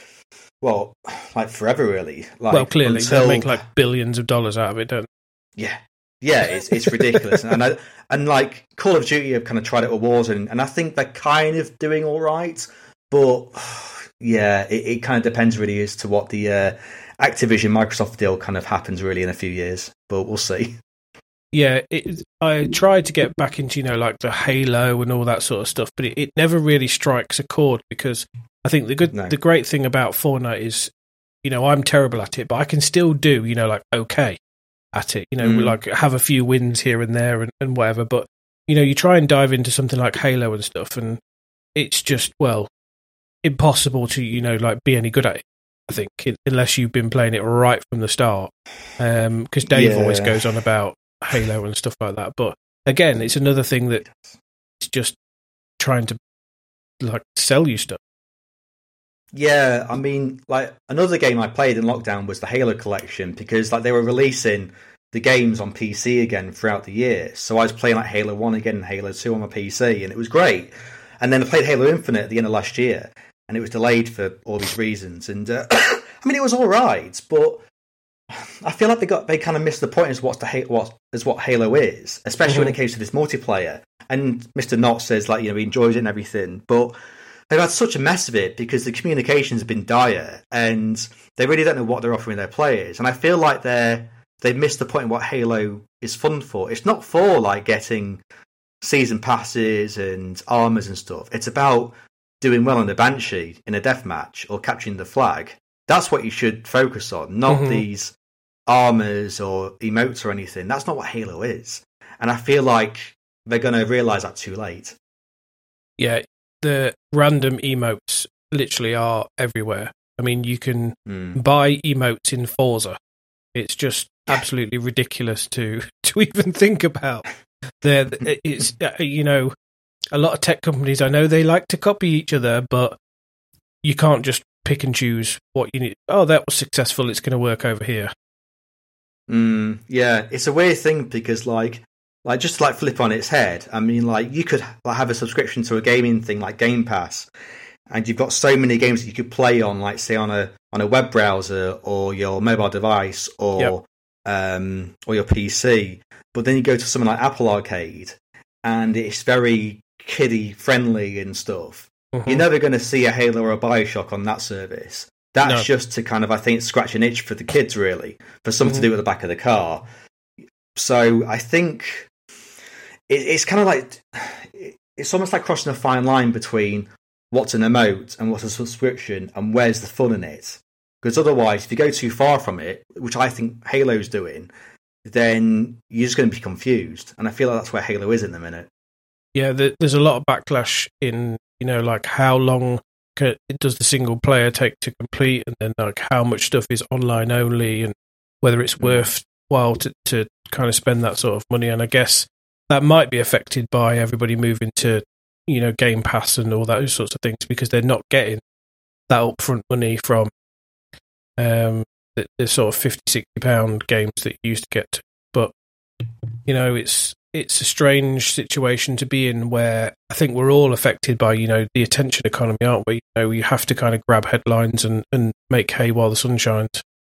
Well, like forever, really. Like,
well, clearly,
until...
they make like billions of dollars out of it, don't they?
Yeah. Yeah, it's it's ridiculous. and I, and like Call of Duty have kind of tried it with Warzone, and I think they're kind of doing all right. But yeah, it, it kind of depends really as to what the uh, Activision Microsoft deal kind of happens really in a few years. But we'll see.
Yeah, it, I tried to get back into, you know, like the Halo and all that sort of stuff, but it, it never really strikes a chord, because I think the good,
no.
the great thing about Fortnite is, you know, I'm terrible at it, but I can still do, you know, like okay at it, you know, mm. like have a few wins here and there and, and whatever. But you know, you try and dive into something like Halo and stuff, and it's just well impossible to, you know, like be any good at it. I think unless you've been playing it right from the start, because um, Dave
yeah.
always goes on about Halo and stuff like that. But again, it's another thing that it's just trying to like sell you stuff.
Yeah, I mean, like another game I played in lockdown was the Halo collection, because like they were releasing the games on P C again throughout the year. So I was playing like Halo one again and Halo two on my P C, and it was great. And then I played Halo Infinite at the end of last year, and it was delayed for all these reasons. And uh, I mean, it was all right, but I feel like they got they kind of missed the point as what's the what as what Halo is, especially mm-hmm. when it came to this multiplayer. And Mister Knott says like you know he enjoys it and everything, but they've had such a mess of it because the communications have been dire, and they really don't know what they're offering their players. And I feel like they're they've missed the point of what Halo is fun for. It's not for like getting season passes and armors and stuff. It's about doing well on the Banshee in a deathmatch or capturing the flag. That's what you should focus on, not mm-hmm. these armors or emotes or anything. That's not what Halo is. And I feel like they're going to realise that too late.
Yeah, the random emotes literally are everywhere. I mean, you can mm. buy emotes in Forza. It's just absolutely ridiculous to, to even think about. There, it's you know, a lot of tech companies, I know they like to copy each other, but you can't just pick and choose what you need. Oh, that was successful, it's going to work over here.
Mm, yeah, it's a weird thing because, like, like just to, like flip on its head. I mean, like you could like, have a subscription to a gaming thing like Game Pass, and you've got so many games that you could play on, like say on a on a web browser or your mobile device or yep. um, or your P C. But then you go to something like Apple Arcade, and it's very kiddie friendly and stuff. Mm-hmm. You're never going to see a Halo or a Bioshock on that service. That's no. just to kind of, I think, scratch an itch for the kids, really, for something mm-hmm. to do with the back of the car. So I think it, it's kind of like, it's almost like crossing a fine line between what's an emote and what's a subscription and where's the fun in it. Because otherwise, if you go too far from it, which I think Halo's doing, then you're just going to be confused. And I feel like that's where Halo is in the minute.
Yeah, there's a lot of backlash in, you know, like how long does the single player take to complete, and then like how much stuff is online only, and whether it's worthwhile to, to kind of spend that sort of money. And I guess that might be affected by everybody moving to, you know, Game Pass and all those sorts of things, because they're not getting that upfront money from um, the, the sort of fifty, sixty pound games that you used to get to. But, you know, it's it's a strange situation to be in where I think we're all affected by, you know, the attention economy, aren't we? You know, you have to kind of grab headlines and, and make hay while the sun shines.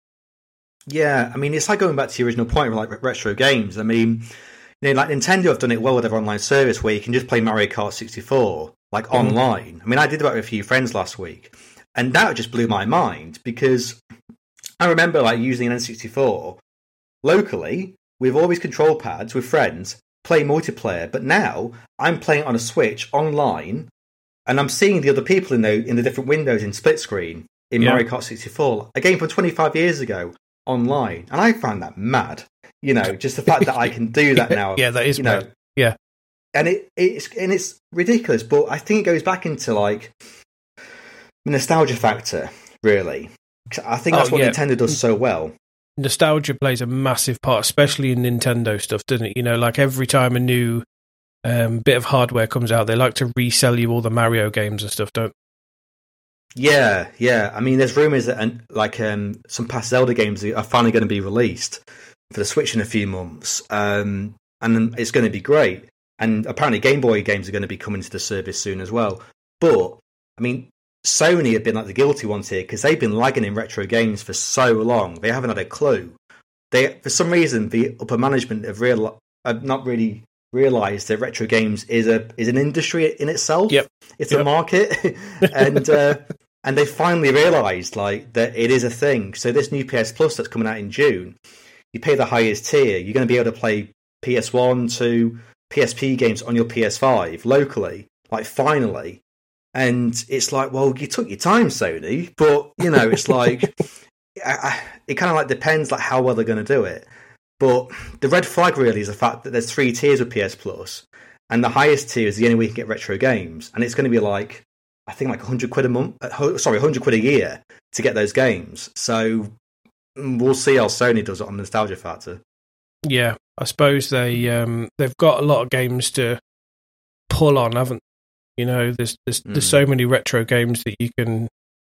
Yeah, I mean, it's like going back to the original point of like retro games. I mean, you know, like Nintendo have done it well with their online service where you can just play Mario Kart sixty-four, like mm. online. I mean, I did that with a few friends last week, and that just blew my mind because I remember like using an N sixty-four locally with all these control pads with friends, play multiplayer, but now I'm playing on a Switch online, and I'm seeing the other people in the in the different windows in split screen in yeah. Mario Kart sixty-four, a game from twenty-five years ago online, and I found that mad. You know, just the fact that I can do that now.
Yeah, that is
you
mad.
know,
yeah,
and it it's and it's ridiculous, but I think it goes back into like the nostalgia factor, really. I think that's oh, what yeah. Nintendo does so well.
Nostalgia plays a massive part, especially in Nintendo stuff, doesn't it? You know, like every time a new um, bit of hardware comes out, they like to resell you all the Mario games and stuff, don't they?
Yeah, yeah. I mean, there's rumours that like um, some past Zelda games are finally going to be released for the Switch in a few months, um, and it's going to be great. And apparently Game Boy games are going to be coming to the service soon as well. But, I mean, Sony have been like the guilty ones here because they've been lagging in retro games for so long. They haven't had a clue. They, for some reason, the upper management have, real, have not really realised that retro games is a is an industry in itself.
Yep.
It's
yep.
a market, and uh, and they finally realised like that it is a thing. So this new P S Plus that's coming out in June, you pay the highest tier, you're going to be able to play P S one, two, P S P games on your P S five locally. Like finally. And it's like, well, you took your time, Sony, but you know, it's like I, it kind of like depends like how well they're going to do it. But the red flag really is the fact that there's three tiers of P S Plus, and the highest tier is the only way you can get retro games, and it's going to be like I think like a hundred quid a month, uh, sorry, a hundred quid a year to get those games. So we'll see how Sony does it on the nostalgia factor.
Yeah, I suppose they um, they've got a lot of games to pull on, haven't they? You know, there's there's, mm. there's so many retro games that you can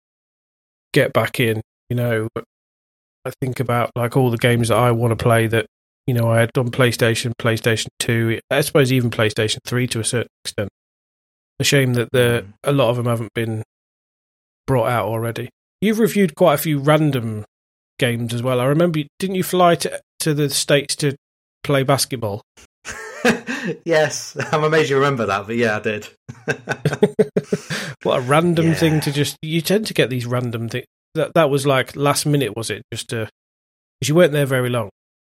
get back in. You know, I think about like all the games that I want to play that, you know, I had on PlayStation, PlayStation two, I suppose even PlayStation three to a certain extent. A shame that the a lot of them haven't been brought out already. you've reviewed quite a few random games as well. I remember, didn't you fly to to the States to play basketball?
Yes, I'm amazed you remember that, but yeah, I did.
What a random
Yeah.
thing to just... You tend to get these random things. That that was like last minute, was it? Just to... Because you weren't there very long.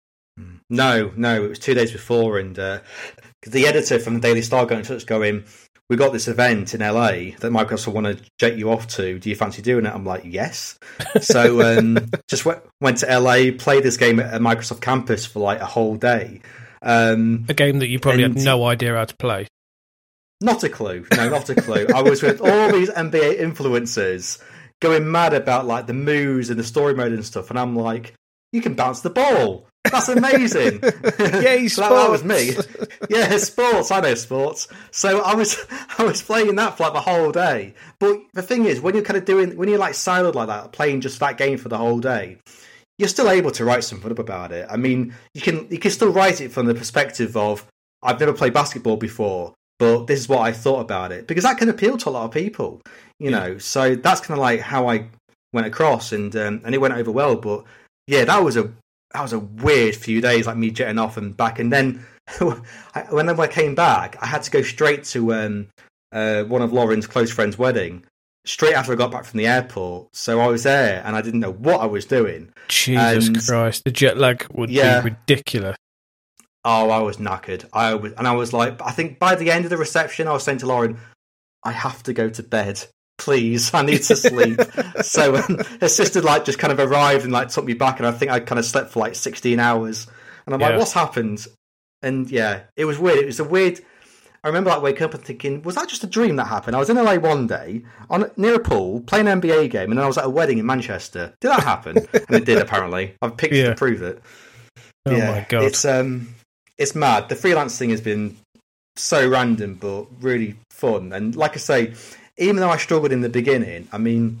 No, no, it was two days before, and uh, the editor from the Daily Star got in touch going, we got this event in L A that Microsoft want to jet you off to. Do you fancy doing it? I'm like, yes. So um, just w- went to L A, played this game at a Microsoft campus for like a whole day. Um,
A game that you probably
and-
had no idea how to play.
Not a clue. No, not a clue. I was with all these N B A influencers going mad about like the moves and the story mode and stuff, and I'm like, you can bounce the ball. That's amazing.
Yay,
So that, that was
sports.
me. Yeah, sports. I know sports. So I was I was playing that for like the whole day. But the thing is, when you're kind of doing, when you're like siloed like that, playing just that game for the whole day, you're still able to write something up about it. I mean, you can you can still write it from the perspective of, I've never played basketball before, but this is what I thought about it, because that can appeal to a lot of people, you
Yeah.
know. So that's kind of like how I went across, and um, and it went over well. But yeah, that was a that was a weird few days, like me jetting off and back, and then I, when I came back, I had to go straight to um, uh, one of Lauren's close friends' wedding. Straight after I got back from the airport, so I was there and I didn't know what I was doing.
Jesus
And-
Christ, the jet lag would
Yeah.
be ridiculous.
Oh, I was knackered. I was, and I was like, I think by the end of the reception, I was saying to Lauren, I have to go to bed. Please, I need to sleep. So um, her sister like just kind of arrived and like took me back, and I think I kind of slept for like sixteen hours. And I'm
Yeah.
like, what's happened? And yeah, it was weird. It was a weird. I remember like waking up and thinking, was that just a dream that happened? I was in L A one day on near a pool playing an N B A game, and then I was at a wedding in Manchester. Did that happen? And it did, apparently. I've pictures
Yeah.
to prove it.
Oh my God.
It's um, it's mad. The freelance thing has been so random, but really fun. And like I say, even though I struggled in the beginning, I mean,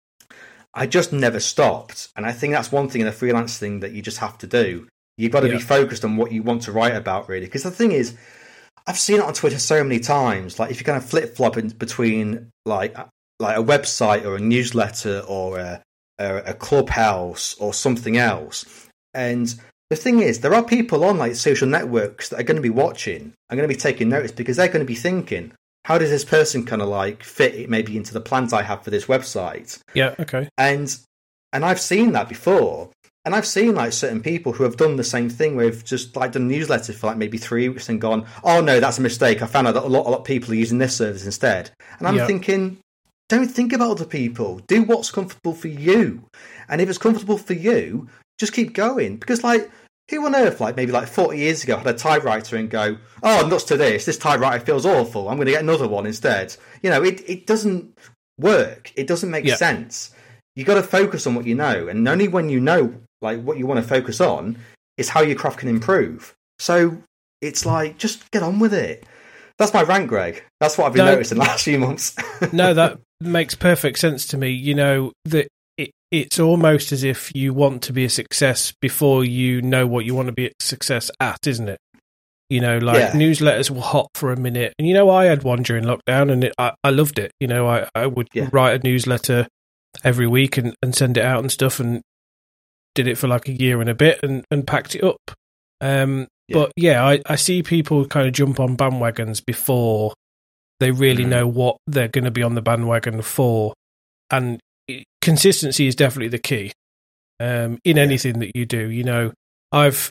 I just never stopped. And I think that's one thing in the freelance thing that you just have to do. You've got to
Yeah.
be focused on what you want to write about, really. Because the thing is, I've seen it on Twitter so many times. Like if you kind of flip flop in between like like a website or a newsletter or a, a a clubhouse or something else, and the thing is, there are people on like social networks that are going to be watching, are going to be taking notice, because they're going to be thinking, how does this person kind of like fit it maybe into the plans I have for this website?
Yeah, okay.
And and I've seen that before. And I've seen like certain people who have done the same thing, where they've just like done a newsletter for like maybe three weeks and gone, oh no, that's a mistake. I found out that a lot, a lot of people are using this service instead. And I'm
Yeah.
thinking, don't think about other people. Do what's comfortable for you. And if it's comfortable for you, just keep going. Because like, who on earth, like maybe like forty years ago, had a typewriter and go, oh, nuts to this. This typewriter feels awful. I'm going to get another one instead. You know, it, it doesn't work. It doesn't make
Yeah.
sense. You got to focus on what you know. And only when you know like what you want to focus on is how your craft can improve. So it's like, just get on with it. That's my rant, Greg. That's what I've been
No.
noticing the last few months.
No, that makes perfect sense to me. You know, that it, it's almost as if you want to be a success before you know what you want to be a success at, isn't it? You know, like
Yeah.
newsletters were hot for a minute. And, you know, I had one during lockdown and it, I, I loved it. You know, I, I would
Yeah.
write a newsletter every week and, and send it out and stuff, and did it for like a year and a bit and, and packed it up. Um,
Yeah.
But yeah, I, I see people kind of jump on bandwagons before they really
Mm.
know what they're going to be on the bandwagon for. And it- consistency is definitely the key um, in anything that you do. You know, I've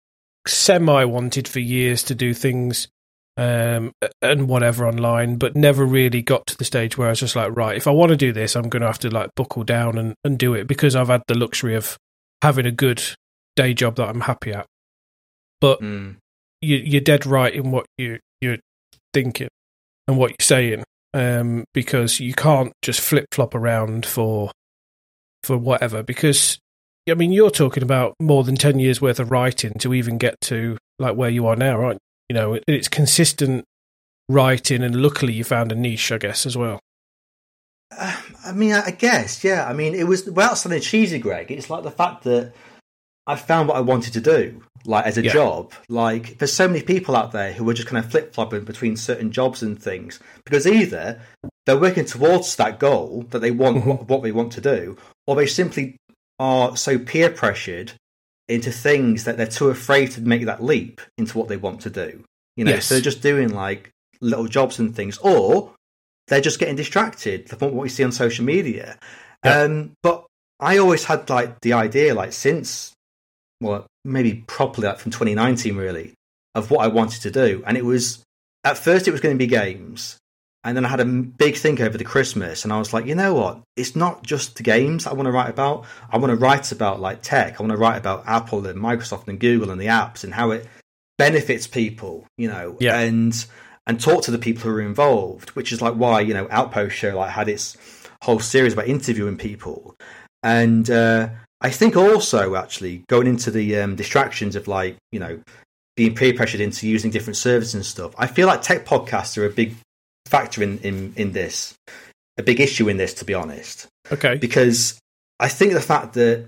semi wanted for years to do things um, and whatever online, but never really got to the stage where I was just like, right, if I want to do this, I'm going to have to like buckle down and, and do it, because I've had the luxury of having a good day job that I'm happy at. But
Mm.
you, you're dead right in what you, you're thinking and what you're saying, um, because you can't just flip flop around for for whatever. Because I mean, you're talking about more than ten years worth of writing to even get to like where you are now, aren't you? You know, it, it's consistent writing, and luckily you found a niche, I guess, as well.
Uh, I mean, I guess, yeah. I mean, it was, without sounding cheesy, Greg, it's like the fact that I found what I wanted to do, like as a
Yeah.
job. Like, there's so many people out there who are just kind of flip flopping between certain jobs and things, because either they're working towards that goal that they want,
Mm-hmm.
what, what they want to do, or they simply are so peer pressured into things that they're too afraid to make that leap into what they want to do. You know,
Yes.
so they're just doing like little jobs and things, or they're just getting distracted from what we see on social media.
Yeah.
Um, but I always had like the idea, like since, well, maybe properly like from twenty nineteen, really, of what I wanted to do. And it was, at first it was going to be games. And then I had a big think over the Christmas, and I was like, you know what? It's not just the games I want to write about. I want to write about like tech. I want to write about Apple and Microsoft and Google and the apps and how it benefits people, you know,
Yeah.
and and talk to the people who are involved, which is like why, you know, Outpost Show like had its whole series about interviewing people. And uh, I think also actually going into the um, distractions of like, you know, being peer pressured into using different services and stuff. I feel like tech podcasts are a big factor in, in, in this, a big issue in this, to be honest.
Okay.
Because I think the fact that,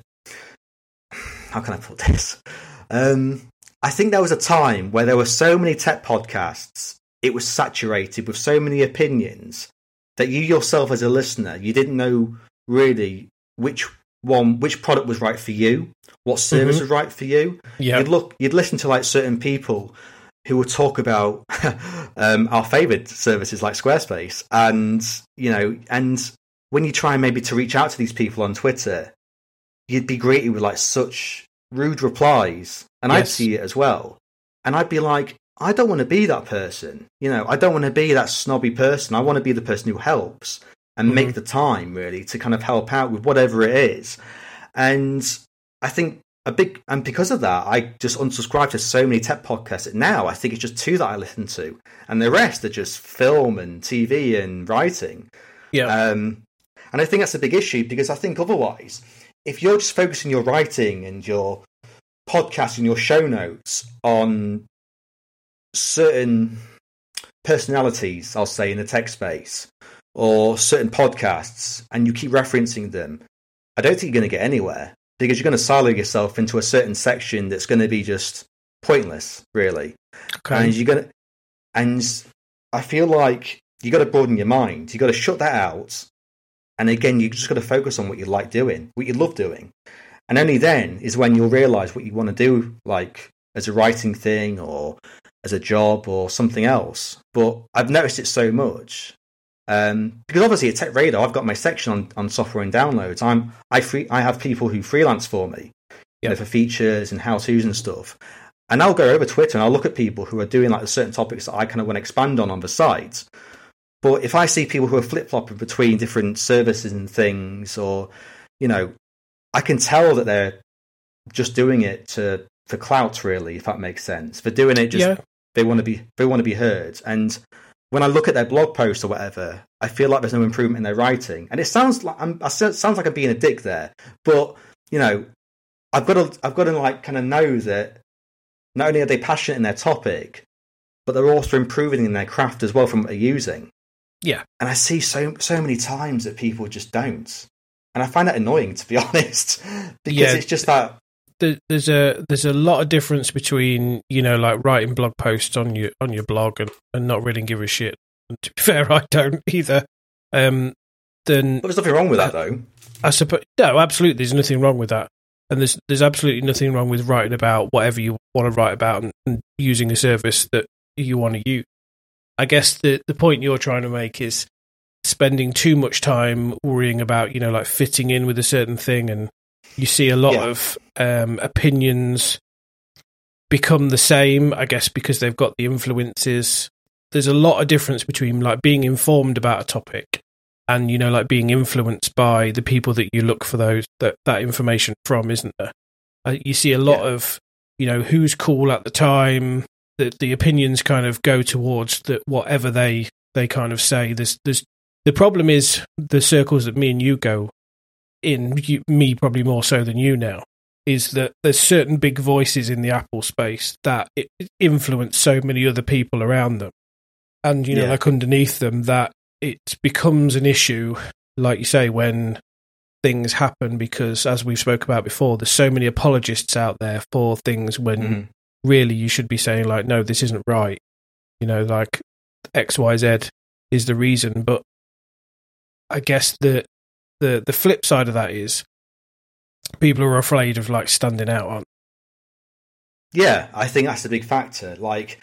how can I put this? Um, I think there was a time where there were so many tech podcasts, it was saturated with so many opinions that you yourself as a listener, you didn't know really which one, which product was right for you, what service
Mhm.
was right for you.
Yeah.
You'd look, you'd listen to like certain people who would talk about um, our favorite services like Squarespace, and you know, and when you try maybe to reach out to these people on Twitter, you'd be greeted with like such rude replies, and I'd
Yes.
see it as well, and I'd be like, I don't want to be that person, you know, I don't want to be that snobby person. I want to be the person who helps and
Mhm.
make the time really to kind of help out with whatever it is. And I think a big, and because of that, I just unsubscribed to so many tech podcasts that now I think it's just two that I listen to, and the rest are just film and T V and writing.
Yeah.
Um, and I think that's a big issue, because I think otherwise, if you're just focusing your writing and your podcast and your show notes on certain personalities, I'll say, in the tech space, or certain podcasts, and you keep referencing them, I don't think you're going to get anywhere, because you're going to silo yourself into a certain section that's going to be just pointless, really.
Okay.
And you're going to, and I feel like you got to broaden your mind. You got to shut that out, and again, you just got to focus on what you like doing, what you love doing, and only then is when you'll realize what you want to do, like as a writing thing or as a job or something else. But I've noticed it so much. Um, because obviously at Tech Radar, I've got my section on, on software and downloads. I'm I free I have people who freelance for me, you know, for features and how tos and stuff. And I'll go over Twitter and I'll look at people who are doing like certain topics that I kind of want to expand on on the site. But if I see people who are flip flopping between different services and things, or you know, I can tell that they're just doing it to for clout, really, if that makes sense. They're doing it just
Yeah.
they want to be they want to be heard. And when I look at their blog posts or whatever, I feel like there's no improvement in their writing. And it sounds like I'm, I sound- sounds like I'm being a dick there, but you know, I've got to I've got to like kind of know that not only are they passionate in their topic, but they're also improving in their craft as well from what they're using.
Yeah.
And I see so so many times that people just don't, and I find that annoying, to be honest, because
Yeah.
it's just that.
There- There's a there's a lot of difference between, you know, like writing blog posts on your on your blog and, and not really give a shit. And to be fair, I don't either. Um, then
But there's nothing wrong with that, though.
I suppose no, absolutely. There's nothing wrong with that, and there's there's absolutely nothing wrong with writing about whatever you want to write about and, and using a service that you want to use. I guess the the point you're trying to make is spending too much time worrying about, you know, like fitting in with a certain thing, and you see a lot
Yeah.
of um, opinions become the same, I guess, because they've got the influences. There's a lot of difference between like being informed about a topic and, you know, like being influenced by the people that you look for those that, that information from, isn't there? Uh, you see a lot
Yeah.
of, you know, who's cool at the time. The the opinions kind of go towards that whatever they they kind of say. There's there's the problem is the circles that me and you go in, you, me probably more so than you now, is that there's certain big voices in the Apple space that it influence so many other people around them. And, you know,
Yeah.
like underneath them, that it becomes an issue, like you say, when things happen, because as we've spoke about before, there's so many apologists out there for things when
Mhm.
really you should be saying like, no, this isn't right. You know, like X Y Z is the reason. But I guess the the the flip side of that is people are afraid of like standing out on.
Yeah, I think that's a big factor. Like,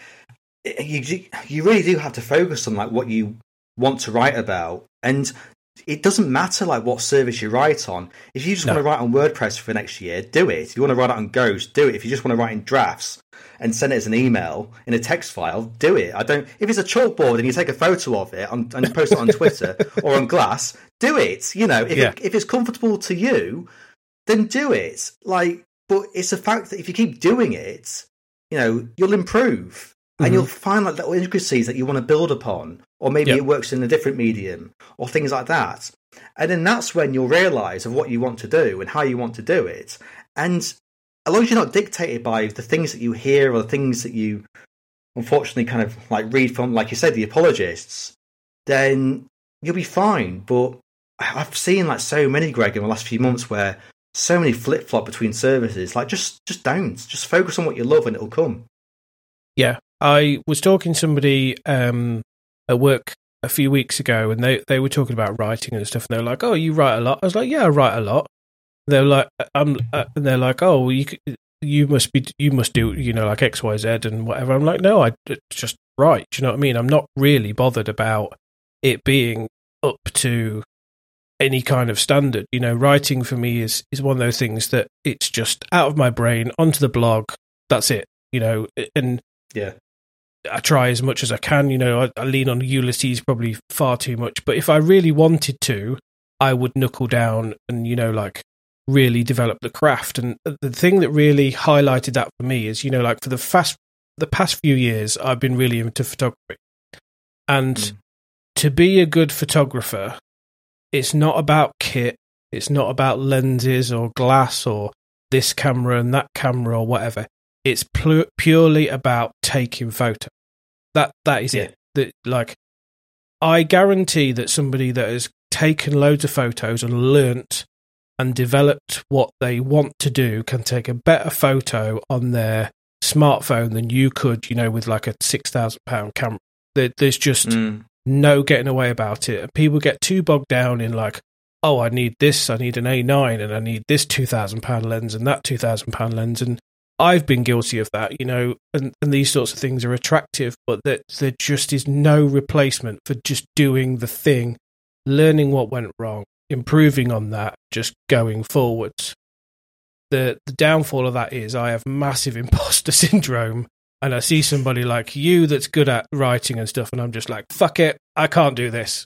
you you really do have to focus on like what you want to write about, and it doesn't matter like what service you write on. If you just no. want to write on WordPress for next year, do it. If you want to write it on Ghost, do it. If you just want to write in drafts and send it as an email in a text file, do it. I don't. If it's a chalkboard and you take a photo of it on, and post it on Twitter or on Glass, do it. You know, if yeah. it, if it's comfortable to you, then do it. Like, but it's a fact that if you keep doing it, you know, you'll improve. And mm-hmm. you'll find like little intricacies that you want to build upon, or maybe yep. it works in a different medium, or things like that. And then that's when you'll realise of what you want to do and how you want to do it. And as long as you're not dictated by the things that you hear or the things that you, unfortunately, kind of like read from, like you said, the apologists, then you'll be fine. But I've seen like so many, Greg, in the last few months where so many flip flop between services. Like just, just don't. Just focus on what you love, and it'll come.
Yeah. I was talking to somebody um, at work a few weeks ago, and they, they were talking about writing and stuff, and they were like, "Oh, you write a lot?" I was like, "Yeah, I write a lot." They're like, "I'm," uh, and they're like, "Oh, well, you you must be you must do you know like X, Y, Z and whatever." I'm like, "No, I just write." Do you know what I mean? I'm not really bothered about it being up to any kind of standard. You know, writing for me is is one of those things that it's just out of my brain onto the blog. That's it. You know, and
yeah.
I try as much as I can, you know, I, I lean on Ulysses probably far too much, but if I really wanted to, I would knuckle down and, you know, like really develop the craft. And the thing that really highlighted that for me is, you know, like for the fast, the past few years, I've been really into photography. And mm. to be a good photographer, it's not about kit, it's not about lenses or glass or this camera and that camera or whatever. It's pu- purely about taking photos. That that is yeah. it. That like, I guarantee that somebody that has taken loads of photos and learnt and developed what they want to do can take a better photo on their smartphone than you could, you know, with like a six thousand pound camera. There, there's just mm. no getting away about it. And people get too bogged down in like, oh, I need this, I need an A nine, and I need this two thousand pound lens and that two thousand pound lens, and I've been guilty of that, you know, and, and these sorts of things are attractive, but that there just is no replacement for just doing the thing, learning what went wrong, improving on that, just going forwards. The the downfall of that is I have massive imposter syndrome, and I see somebody like you that's good at writing and stuff, and I'm just like, fuck it, I can't do this.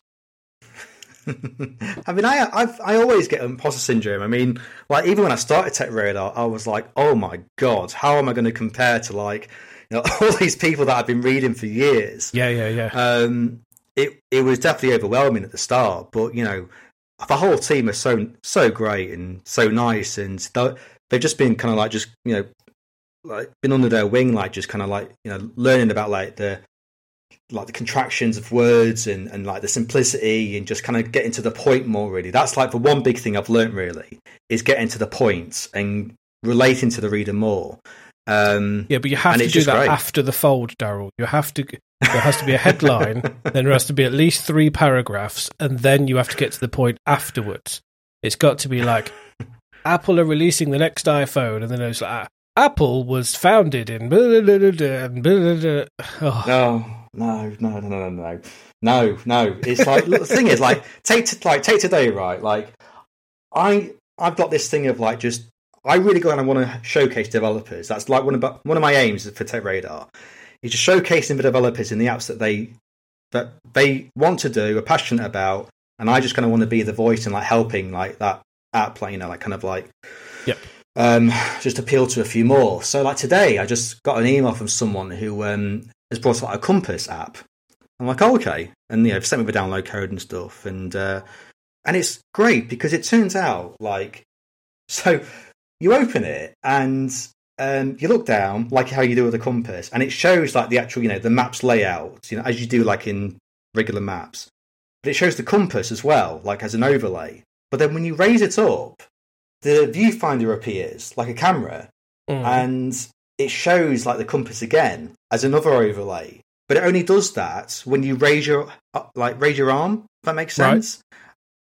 I mean, I I've, I always get imposter syndrome. I mean, like even when I started Tech Radar, I was like, oh my god, how am I going to compare to like, you know, all these people that I've been reading for years?
Yeah, yeah, yeah.
Um, it it was definitely overwhelming at the start, but you know, the whole team are so so great and so nice, and they've just been kind of like just you know, like been under their wing, like just kind of like you know, learning about like the. like the contractions of words and, and like the simplicity and just kind of getting to the point more really. That's like the one big thing I've learned really is getting to the point and relating to the reader more. Um,
yeah, but you have to do that great. After the fold, Daryl. You have to, there has to be a headline, then there has to be at least three paragraphs, and then you have to get to the point afterwards. It's got to be like, Apple are releasing the next iPhone, and then it's like, ah, Apple was founded in blah, blah, blah, blah, blah, blah. Oh.
No. No, no, no, no, no, no, no. It's like the thing is like take to, like take today, right? Like I, I've got this thing of like just I really go and I want to showcase developers. That's like one of one of my aims for Tech Radar is just showcasing the developers in the apps that they that they want to do, are passionate about, and I just kind of want to be the voice and like helping like that app, like you know, like kind of like
yep.
um, just appeal to a few more. So like today, I just got an email from someone who um. has brought like a Compass app. I'm like, oh, okay. And, you know, sent me the download code and stuff. And, uh, and it's great because it turns out like, so you open it and, um, you look down like how you do with a compass and it shows like the actual, you know, the map's layout, you know, as you do like in regular maps, but it shows the compass as well, like as an overlay. But then when you raise it up, the viewfinder appears like a camera mm. and it shows like the compass again as another overlay, but it only does that when you raise your like raise your arm. If that makes sense.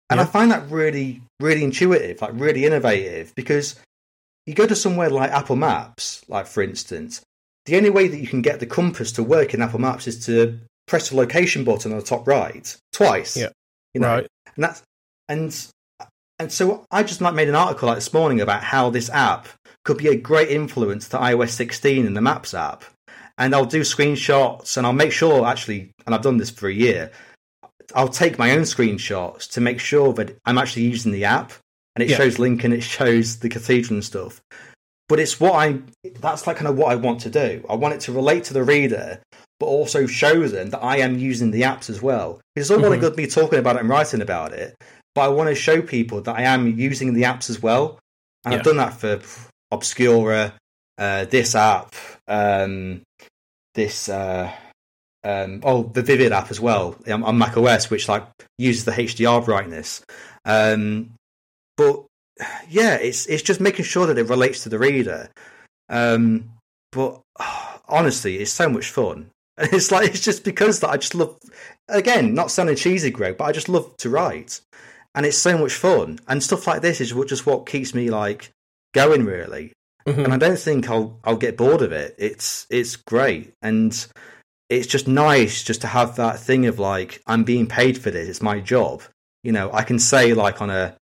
And
yeah.
I find that really, really intuitive, like really innovative, because you go to somewhere like Apple Maps, like for instance, the only way that you can get the compass to work in Apple Maps is to press the location button on the top right twice.
Yeah.
You know,
right.
and that's and and so I just like made an article like this morning about how this app could be a great influence to i O S sixteen and the Maps app. And I'll do screenshots, and I'll make sure actually, and I've done this for a year, I'll take my own screenshots to make sure that I'm actually using the app, and it yeah. shows Lincoln, it shows the cathedral and stuff. But it's what I, that's like kind of what I want to do. I want it to relate to the reader, but also show them that I am using the apps as well. It's all mm-hmm. well and good me talking about it and writing about it, but I want to show people that I am using the apps as well. And yeah. I've done that for Obscura, uh, this app, um, this, uh, um, oh, the Vivid app as well on, on macOS, which like uses the H D R brightness. Um, but yeah, it's it's just making sure that it relates to the reader. Um, but oh, honestly, it's so much fun. And it's like it's just because that I just love. Again, not sounding cheesy, Greg, but I just love to write, and it's so much fun. And stuff like this is what just what keeps me like going, really. Mm-hmm. And I don't think I'll I'll get bored of it. It's it's great, and it's just nice just to have that thing of like I'm being paid for this. It's my job. You know, I can say like on a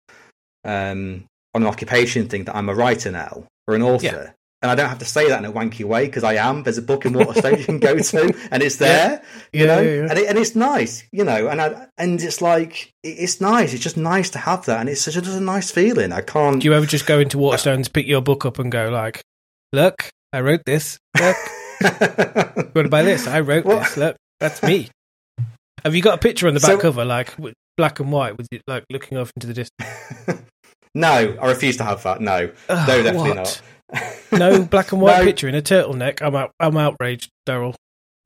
um, on an occupation thing that I'm a writer now or an author, yeah. and I don't have to say that in a wanky way because I am. There's a book in Waterstone you can go to, and it's there. Yeah. You know, yeah, yeah, yeah. and it, and it's nice. You know, and I, and it's like it's nice. It's just nice to have that, and it's such a, just a nice feeling. I can't.
Do you ever just go into Waterstones, pick your book up, and go like, "Look, I wrote this. Look, want to buy this? I wrote what? this. Look, that's me." Have you got a picture on the back so, cover, like black and white, with you, like looking off into the distance?
No, I refuse to have that. No,
uh,
no, definitely
what?
not.
No black and white
no.
picture in a turtleneck. I'm out. I'm outraged, Daryl.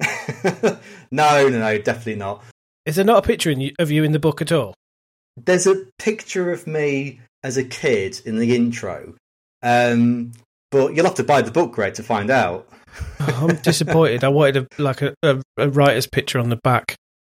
no, no, no, definitely not.
Is there not a picture in you, of you in the book at all?
There's a picture of me as a kid in the intro, um, but you'll have to buy the book, Greg, to find out.
Oh, I'm disappointed. I wanted a, like a, a, a writer's picture on the back.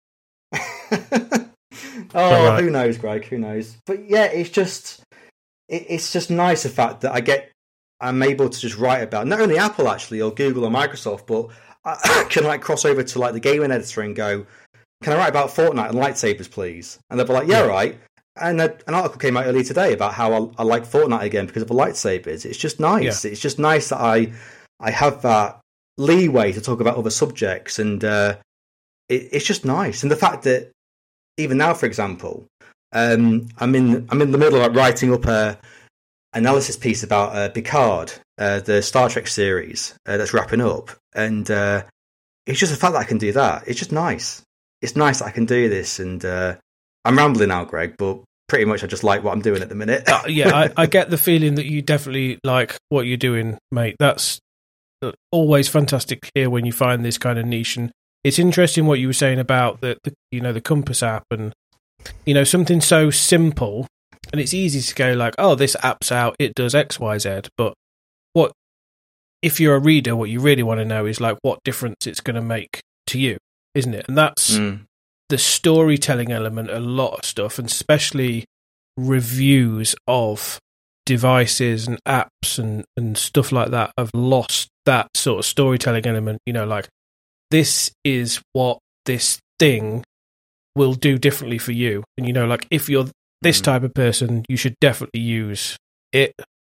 oh,
right.
Who knows, Greg? Who knows? But yeah, it's just. It's just nice the fact that I get, I'm able to just write about not only Apple actually or Google or Microsoft, but I can like cross over to like the gaming editor and go, can I write about Fortnite and lightsabers, please? And they'll be like, yeah, yeah. right. And a, an article came out earlier today about how I, I like Fortnite again because of the lightsabers. It's just nice. Yeah. It's just nice that I I have that leeway to talk about other subjects, and uh, it, it's just nice. And the fact that even now, for example. Um, I'm in. I'm in the middle of like, writing up a analysis piece about uh, Picard, uh, the Star Trek series uh, that's wrapping up, and uh, it's just the fact that I can do that. It's just nice. It's nice that I can do this, and uh, I'm rambling now, Greg, but pretty much I just like what I'm doing at the minute.
uh, yeah, I, I get the feeling that you definitely like what you're doing, mate. That's always fantastic to hear when you find this kind of niche, and it's interesting what you were saying about the, the you know the Compass app and. You know, something so simple, and it's easy to go like, oh, this app's out, it does X, Y, Z. But what if you're a reader, what you really want to know is like what difference it's going to make to you, isn't it? And that's mm. the storytelling element, a lot of stuff, and especially reviews of devices and apps and, and stuff like that have lost that sort of storytelling element. You know, like, this is what this thing will do differently for you. And, you know, like, if you're this type of person, you should definitely use it.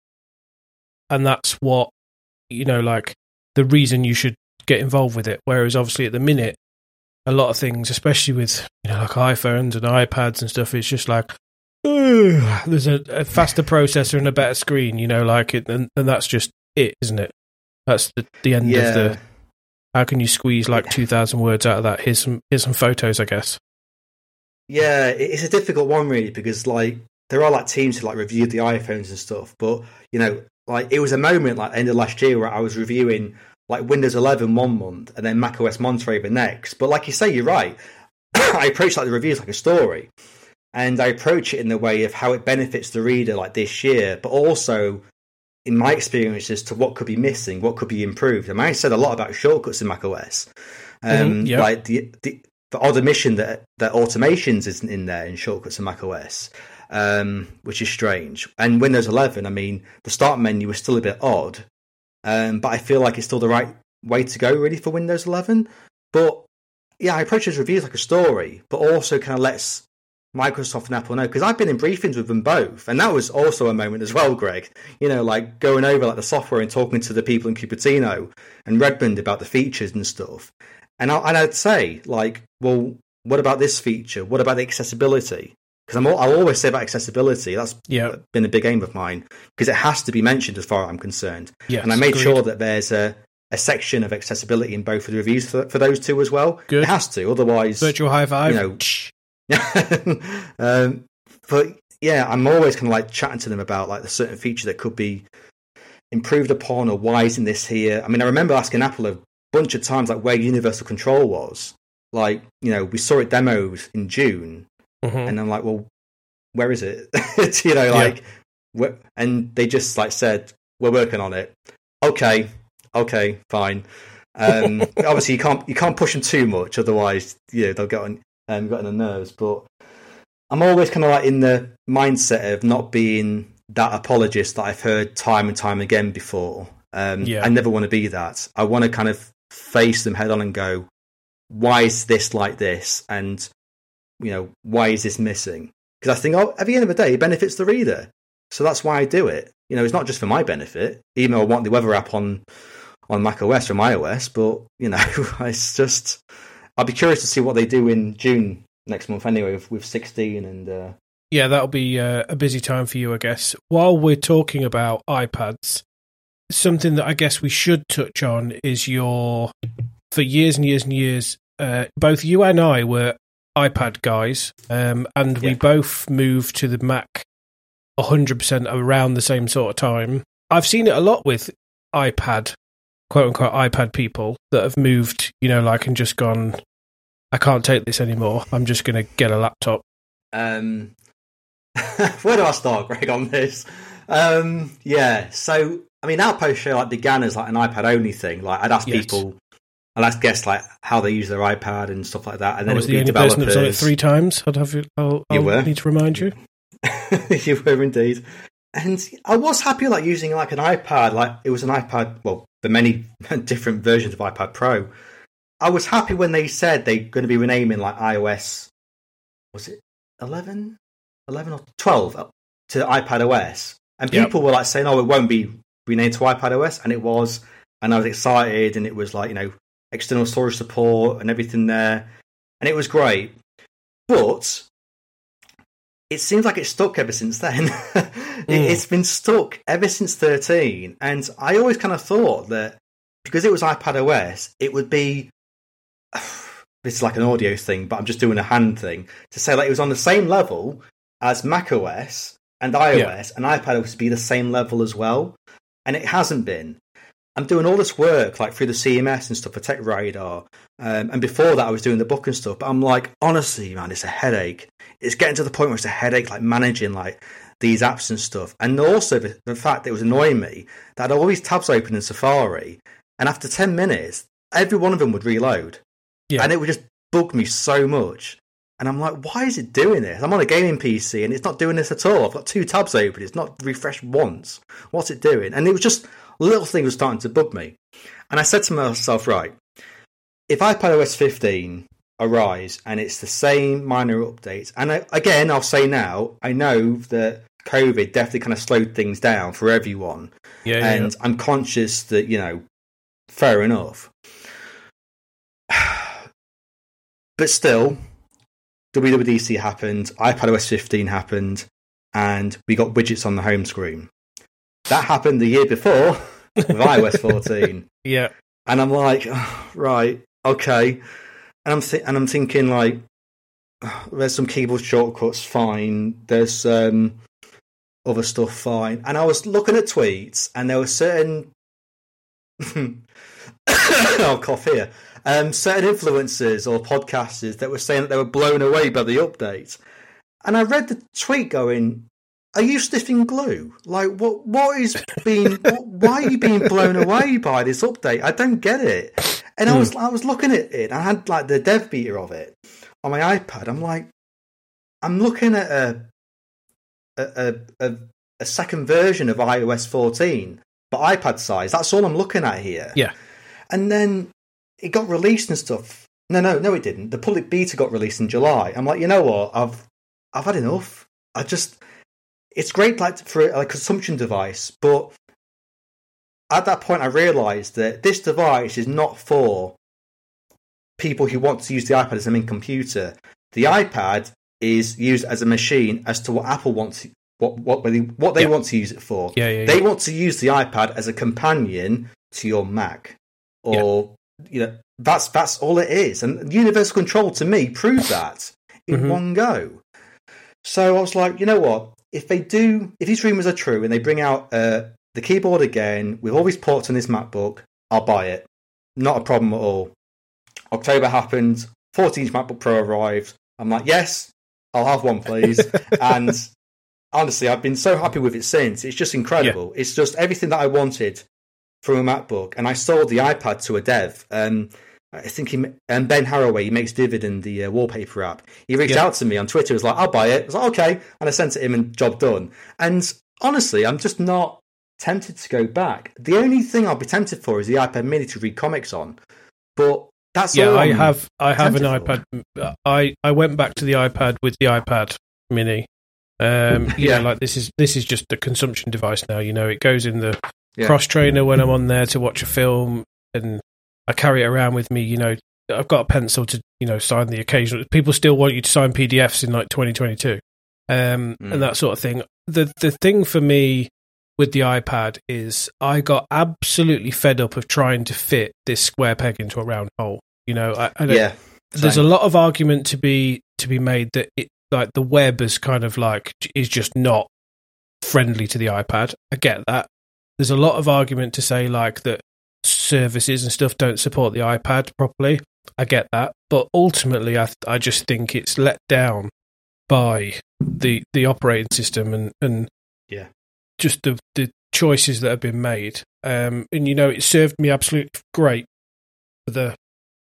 And that's what, you know, like, the reason you should get involved with it. Whereas, obviously, at the minute, a lot of things, especially with, you know, like iPhones and iPads and stuff, it's just like, oh, there's a, a faster processor and a better screen, you know, like, it, and, and that's just it, isn't it? That's the, the end yeah. of the, how can you squeeze, like, two thousand words out of that? Here's some, here's some photos, I guess.
Yeah, it's a difficult one, really, because, like, there are, like, teams who, like, review the iPhones and stuff, but, you know, like, it was a moment, like, end of last year where I was reviewing, like, Windows eleven one month and then macOS Monterey the next. But, like you say, you're right. I approach, like, the reviews like a story. And I approach it in the way of how it benefits the reader, like, this year, but also, in my experience, as to what could be missing, what could be improved. I mean, I said a lot about shortcuts in macOS. Um,
mm-hmm, yeah.
Like, the... the the odd admission that that automations isn't in there in shortcuts in macOS, um, which is strange. And Windows eleven, I mean, the start menu was still a bit odd, um, but I feel like it's still the right way to go really for Windows eleven. But yeah, I approach those reviews like a story, but also kind of lets Microsoft and Apple know, because I've been in briefings with them both, and that was also a moment as well, Greg. You know, like going over like the software and talking to the people in Cupertino and Redmond about the features and stuff. And, I, and I'd say, like, well, what about this feature? What about the accessibility? Because I'm all, I'll always say about accessibility. That's
yeah.
been a big aim of mine, because it has to be mentioned as far as I'm concerned.
Yes,
and I made
agreed.
sure that there's a, a section of accessibility in both of the reviews for, for those two as well.
Good.
It has to, otherwise...
Virtual high five.
You know, um, but yeah, I'm always kind of like chatting to them about like the certain feature that could be improved upon, or why isn't this here? I mean, I remember asking Apple a bunch of times like where universal control was. Like, you know, we saw it demoed in June, mm-hmm. and I'm like, well, where is it? you know, like, yeah. and they just like said, we're working on it. Okay, okay, fine. Um, obviously, you can't you can't push them too much, otherwise, you know, they'll get on um, get on the nerves. But I'm always kind of like in the mindset of not being that apologist that I've heard time and time again before. Um,
yeah.
I never want to be that. I want to kind of face them head on and go, why is this like this? And, you know, why is this missing? Because I think, oh, at the end of the day, it benefits the reader. So that's why I do it. You know, it's not just for my benefit, even though I want the weather app on, on macOS from iOS, but, you know, it's just, I'll be curious to see what they do in June next month anyway, with, with sixteen and... Uh,
yeah, that'll be uh, a busy time for you, I guess. While we're talking about iPads, something that I guess we should touch on is your, for years and years and years, uh, both you and I were iPad guys, um, and yeah. we both moved to the Mac one hundred percent around the same sort of time. I've seen it a lot with iPad, quote-unquote iPad people that have moved, you know, like and just gone, I can't take this anymore, I'm just going to get a laptop.
Um, where do I start, Greg, on this? Um, yeah, so, I mean, Outpost show like began as like an iPad-only thing. Like, I'd ask yes. people, I'd ask guests like how they use their iPad and stuff like that, and then
I was
it would
the
be
only
developers.
person that was on it three times. I'd have you. I'll, I'll
you were.
need to remind you.
You were indeed. And I was happy like using like an iPad. Like it was an iPad. Well, the many different versions of iPad Pro. I was happy when they said they're going to be renaming like iOS. Was it eleven, eleven or twelve to iPad O S? And people yep. were like saying, "Oh, it won't be renamed to iPad O S," and it was. And I was excited, and it was like, you know, external storage support and everything there, and it was great. But it seems like it's stuck ever since then. mm. It's been stuck ever since thirteen, and I always kind of thought that because it was iPad O S, it would be. This is like an audio thing, but I'm just doing a hand thing to say like it was on the same level as macOS and iOS, yeah. and iPad would be the same level as well, and it hasn't been. I'm doing all this work like through the C M S and stuff for TechRadar, um, and before that I was doing the book and stuff. But I'm like, honestly, man, it's a headache. It's getting to the point where it's a headache, like managing like these apps and stuff, and also the, the fact that it was annoying me that I had all these tabs open in Safari, and after ten minutes, every one of them would reload. Yeah. And it would just bug me so much. And I'm like, why is it doing this? I'm on a gaming P C and it's not doing this at all. I've got two tabs open. It's not refreshed once. What's it doing? And it was just, little things were starting to bug me. And I said to myself, right, if iPadOS fifteen arrives and it's the same minor updates, and I, again, I'll say now, I know that COVID definitely kind of slowed things down for everyone.
Yeah, yeah,
and
yeah. I'm
conscious that, you know, fair enough. But still, W W D C happened, iPadOS fifteen happened, and we got widgets on the home screen. That happened the year before with iOS fourteen.
Yeah.
And I'm like, oh, right, okay. And I'm th- and I'm thinking like, oh, there's some keyboard shortcuts, fine. There's um, other stuff, fine. And I was looking at tweets, and there were certain I'll cough here. Um, certain influencers or podcasters that were saying that they were blown away by the update. And I read the tweet going, are you sniffing glue? Like, what? What is being? what, why are you being blown away by this update? I don't get it. And I was, I was looking at it. I had like the dev beta of it, on my iPad, I'm like, I'm looking at a a a, a second version of i O S fourteen, but iPad size. That's all I'm looking at here.
Yeah.
And then it got released and stuff. No, no, no, it didn't. The public beta got released in July. I'm like, you know what? I've I've had enough. I just, it's great like for a consumption device, but at that point, I realised that this device is not for people who want to use the iPad as a main computer. The iPad is used as a machine as to what Apple wants, what what they, what they
yeah.
want to use it for.
Yeah, yeah,
they
yeah.
want to use the iPad as a companion to your Mac, or yeah. you know, that's that's all it is. And Universal Control to me proved that in mm-hmm. one go. So I was like, you know what? If they do, if these rumours are true and they bring out uh, the keyboard again with all these ports on this MacBook, I'll buy it. Not a problem at all. October happened, fourteen inch MacBook Pro arrived. I'm like, yes, I'll have one, please. And honestly, I've been so happy with it since. It's just incredible. Yeah. It's just everything that I wanted from a MacBook. And I sold the iPad to a dev. Um, I think he, um, Ben Haraway, he makes Dividend, the uh, wallpaper app. He reached yeah. out to me on Twitter. He was like, I'll buy it. I was like, okay. And I sent it him and job done. And honestly, I'm just not tempted to go back. The only thing I'll be tempted for is the iPad mini to read comics on. But that's
yeah,
all
I
I'm
have I have an
for.
iPad. I, I went back to the iPad with the iPad mini. Um, yeah, yeah, like this is this is just a consumption device now. You know, it goes in the yeah. cross trainer when I'm on there to watch a film, and I carry it around with me. You know, I've got a pencil to you know sign the occasional. People still want you to sign P D Fs in like twenty twenty-two, um, mm. and that sort of thing. The the thing for me with the iPad is I got absolutely fed up of trying to fit this square peg into a round hole. You know, I, I don't,
yeah,
there's a lot of argument to be to be made that it like the web is kind of like is just not friendly to the iPad. I get that. There's a lot of argument to say like that services and stuff don't support the iPad properly. I get that, but ultimately, I I just think it's let down by the the operating system and and
yeah,
just the the choices that have been made. Um, and you know, it served me absolutely great for the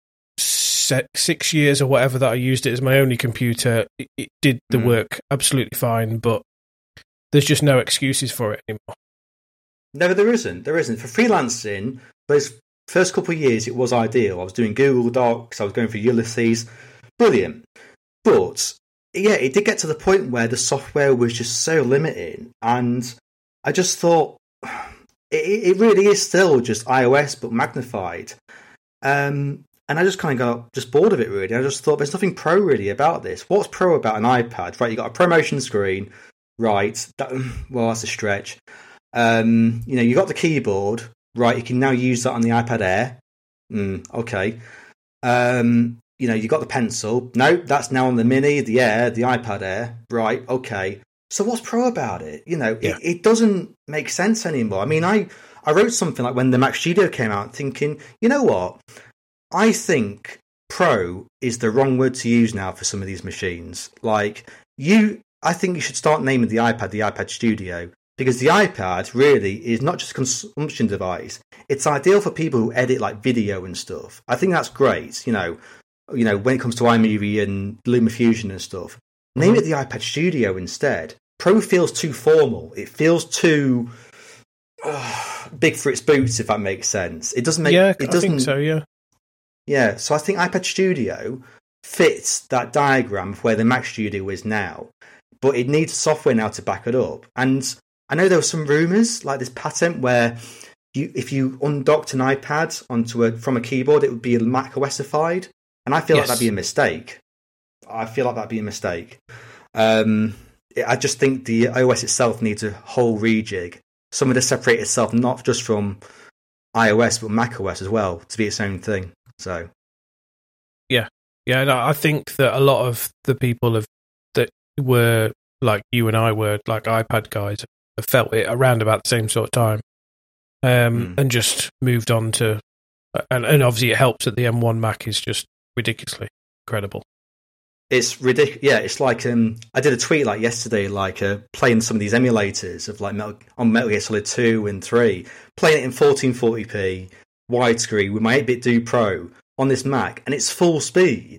six years or whatever that I used it as my only computer. It, it did the mm. work absolutely fine, but there's just no excuses for it anymore.
No, there isn't. There isn't. For freelancing, those first couple of years, it was ideal. I was doing Google Docs, I was going for Ulysses. Brilliant. But, yeah, it did get to the point where the software was just so limiting, and I just thought, it, it really is still just iOS, but magnified. Um... And I just kind of got just bored of it, really. I just thought there's nothing pro, really, about this. What's pro about an iPad? Right, you got a ProMotion screen. Right. That, well, that's a stretch. Um, you know, you got the keyboard. Right, you can now use that on the iPad Air. Mm, okay. Um, you know, you got the pencil. No, that's now on the Mini, the Air, the iPad Air. Right, okay. So what's pro about it? You know, yeah. it, it doesn't make sense anymore. I mean, I, I wrote something like when the Mac Studio came out thinking, you know what? I think pro is the wrong word to use now for some of these machines. Like you, I think you should start naming the iPad the iPad Studio, because the iPad really is not just a consumption device. It's ideal for people who edit like video and stuff. I think that's great. You know, you know when it comes to iMovie and LumaFusion and stuff, name mm-hmm. it the iPad Studio instead. Pro feels too formal. It feels too uh, big for its boots, if that makes sense. It doesn't make.
Yeah,
it doesn't,
I think so. Yeah.
Yeah, so I think iPad Studio fits that diagram of where the Mac Studio is now, but it needs software now to back it up. And I know there were some rumours, like this patent, where you, if you undocked an iPad onto a from a keyboard, it would be Mac OSified, and I feel yes. like that'd be a mistake. I feel like that'd be a mistake. Um, I just think the O S itself needs a whole rejig, something to separate itself not just from iOS but Mac O S as well, to be its own thing. So,
yeah, yeah, no, I think that a lot of the people have, that were like you and I were, like iPad guys, have felt it around about the same sort of time, um, mm. and just moved on to, and, and obviously it helps that the M one Mac is just ridiculously incredible.
It's ridiculous. Yeah, it's like um, I did a tweet like yesterday, like uh, playing some of these emulators of like Metal, on Metal Gear Solid two and three, playing it in fourteen forty p. widescreen with my eight bit Do Pro on this Mac, and it's full speed,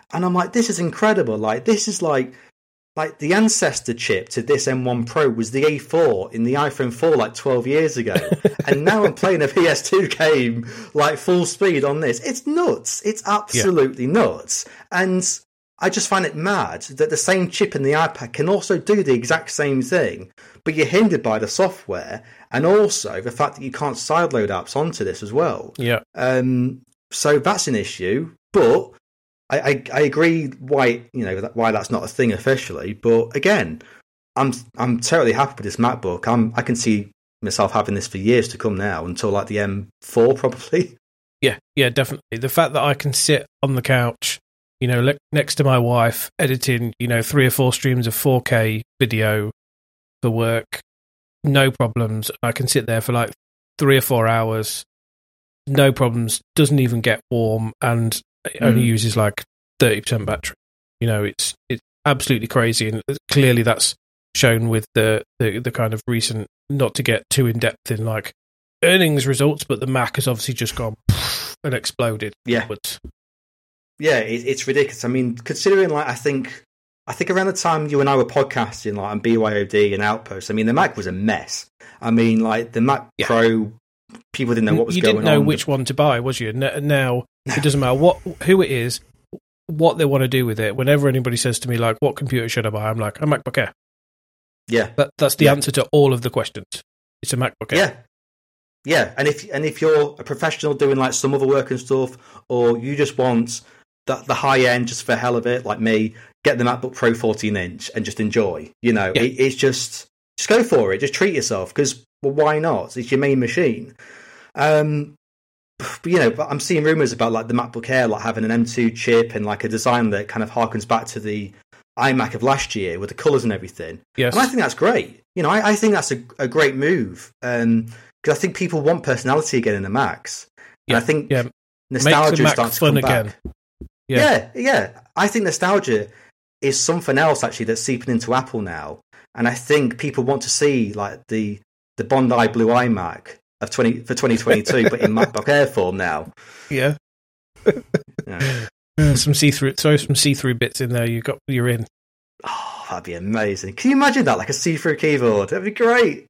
And I'm like, this is incredible. Like, this is like, like the ancestor chip to this M one Pro was the A four in the iPhone four like twelve years ago. And now I'm playing a P S two game like full speed on this. It's nuts. It's absolutely yeah. nuts. And I just find it mad that the same chip in the iPad can also do the exact same thing, but you're hindered by the software and also the fact that you can't sideload apps onto this as well.
Yeah.
Um. So that's an issue, but I, I, I agree why you know why that's not a thing officially. But again, I'm I'm totally happy with this MacBook. I'm I can see myself having this for years to come now until like the M four probably.
Yeah, yeah, definitely. The fact that I can sit on the couch, you know, le- next to my wife, editing, you know, three or four streams of four K video for work, no problems. I can sit there for like three or four hours, no problems. Doesn't even get warm, and it only mm. uses like thirty percent battery. You know, it's it's absolutely crazy, and clearly that's shown with the, the, the kind of recent, not to get too in depth in like earnings results, but the Mac has obviously just gone and exploded.
Yeah,
but,
yeah, it, it's ridiculous. I mean, considering like I think I think around the time you and I were podcasting, like on B Y O D and Outpost, I mean the Mac was a mess. I mean, like the Mac
yeah.
Pro, people didn't know what was
you
going on.
You didn't know which one to buy, was you? Now it doesn't matter what who it is, what they want to do with it. Whenever anybody says to me like, "What computer should I buy?" I'm like, "A MacBook Air."
Yeah,
that, that's the
yeah.
answer to all of the questions. It's a MacBook Air.
Yeah, yeah. And if and if you're a professional doing like some other work and stuff, or you just want the, the high end just for the hell of it, like me, get the MacBook Pro fourteen inch and just enjoy. You know,
yeah.
it, it's just just go for it. Just treat yourself because well, why not? It's your main machine. Um, but, you know, but I'm seeing rumors about like the MacBook Air like having an M two chip and like a design that kind of harkens back to the iMac of last year with the colours and everything.
Yes.
And I think that's great. You know, I, I think that's a, a great move because um, I think people want personality again in the Macs. And
yeah.
I think
yeah.
nostalgia
Make
starts
fun
to come
again.
back.
Yeah.
yeah, yeah. I think nostalgia is something else actually that's seeping into Apple now, and I think people want to see like the the Bondi Blue iMac of twenty for twenty twenty-two, but in MacBook Air form now.
Yeah. yeah. Some see-through, throw some see-through bits in there. You got, you're in.
Oh, that'd be amazing! Can you imagine that, like a see-through keyboard? That'd be great.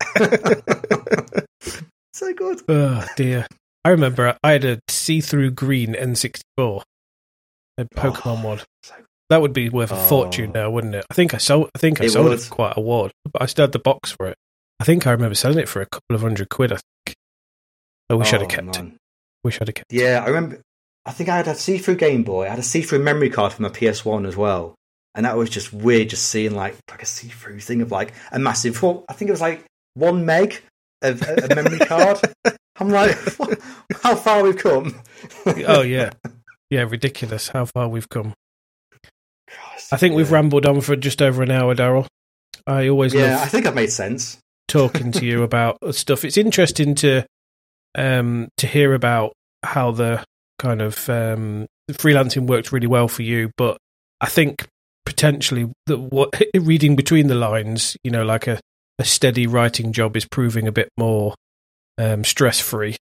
So good.
Oh dear! I remember I had a see-through green N sixty-four, a Pokemon
oh,
mod.
So
that would be worth a
oh.
fortune now, wouldn't it? I think I sold. I think I
it
sold
would.
it for quite a wad, but I still had the box for it. I think I remember selling it for a couple of hundred quid. I think. I wish
oh,
I'd have kept
man.
it. Wish I'd have kept.
Yeah, I remember. I think I had a see-through Game Boy. I had a see-through memory card for my P S one as well, and that was just weird. Just seeing like like a see-through thing of like a massive. Well, I think it was like one meg of a memory card. I'm like, what? How far we've come.
Oh yeah, yeah, ridiculous. How far we've come.
Christ,
I think
yeah.
we've rambled on for just over an hour, Daryl. I always
yeah.
love
I think I've made sense
talking to you about stuff. It's interesting to um to hear about how the kind of um, freelancing worked really well for you, but I think potentially that what reading between the lines, you know, like a, a steady writing job is proving a bit more um, stress free.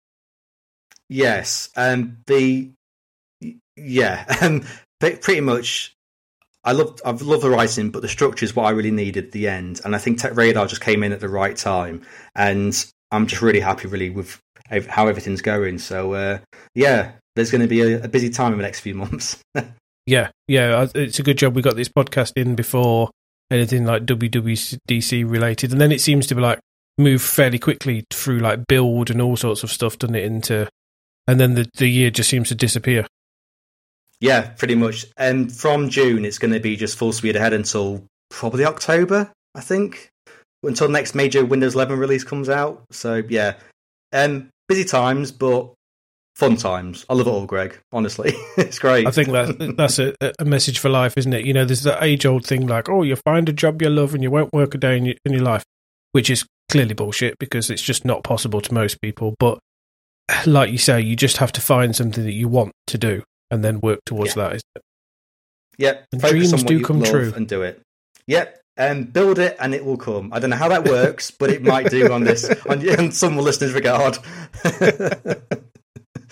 Yes, um, the yeah, um, pretty much. I love I've loved the writing, but the structure is what I really needed at the end, and I think Tech Radar just came in at the right time, and I'm just really happy, really, with how everything's going. So uh, yeah. There's going to be a, a busy time in the next few months.
yeah, yeah, it's a good job we got this podcast in before anything like W W D C related, and then it seems to be like move fairly quickly through like build and all sorts of stuff, doesn't it? Into and then the the year just seems to disappear.
Yeah, pretty much. And from June, it's going to be just full speed ahead until probably October, I think, until the next major Windows eleven release comes out. So yeah, um, busy times, but. Fun times. I love it all, Greg. Honestly, it's great.
I think that that's a, a message for life, isn't it? You know, there's that age-old thing like, oh, you find a job you love and you won't work a day in your, in your life, which is clearly bullshit because it's just not possible to most people. But like you say, you just have to find something that you want to do and then work towards
yeah.
that, isn't it?
Yep.
And
Focus
dreams
on what
do
you
come
love
true.
and do it. Yep. And um, build it and it will come. I don't know how that works, but it might do on this, on, on some listeners' regard.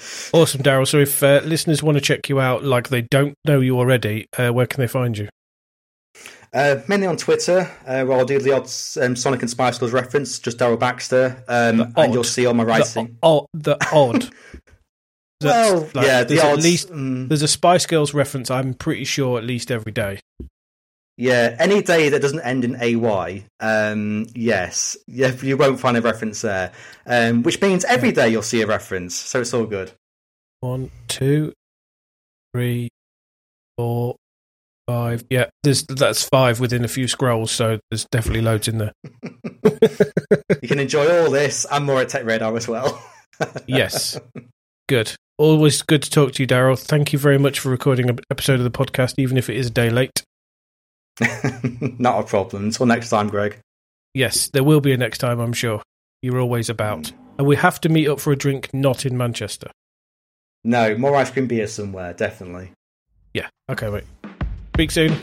Awesome, Daryl. So if uh, listeners want to check you out like they don't know you already, uh, where can they find you?
Uh, mainly on Twitter, uh, where I'll do the odd um, Sonic and Spice Girls reference, just Daryl Baxter, um, and you'll see all my writing.
The, oh, the odd.
Well, like, yeah, the
at
odds,
least
mm.
there's a Spice Girls reference, I'm pretty sure, at least every day.
Yeah, any day that doesn't end in A Y, um, yes, yeah, you won't find a reference there, um, which means every day you'll see a reference, so it's all good.
One, two, three, four, five. Yeah, there's that's five within a few scrolls, so there's definitely loads in there.
You can enjoy all this and more at Tech Radar as well.
Yes, good. Always good to talk to you, Daryl. Thank you very much for recording an episode of the podcast, even if it is a day late.
Not a problem. Until next time, Greg.
Yes, there will be a next time, I'm sure. You're always about. Mm. And we have to meet up for a drink, not in Manchester.
No, more ice cream beer somewhere, definitely.
Yeah, okay, mate. Speak soon.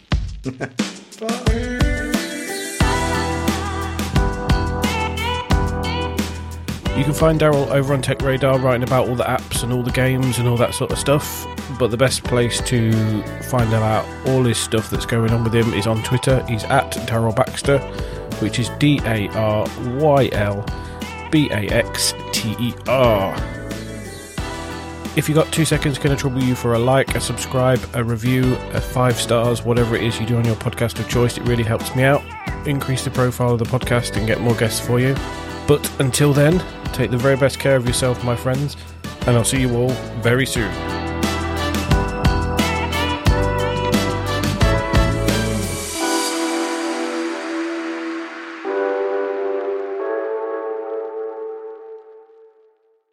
Bye.
You can find Daryl over on Tech Radar writing about all the apps and all the games and all that sort of stuff. But the best place to find out all his stuff that's going on with him is on Twitter. He's at Daryl Baxter, which is D A R Y L B A X T E R. If you got two seconds, can I trouble you for a like, a subscribe, a review, a five stars, whatever it is you do on your podcast of choice? It really helps me out. Increase the profile of the podcast and get more guests for you. But until then, take the very best care of yourself, my friends, and I'll see you all very soon.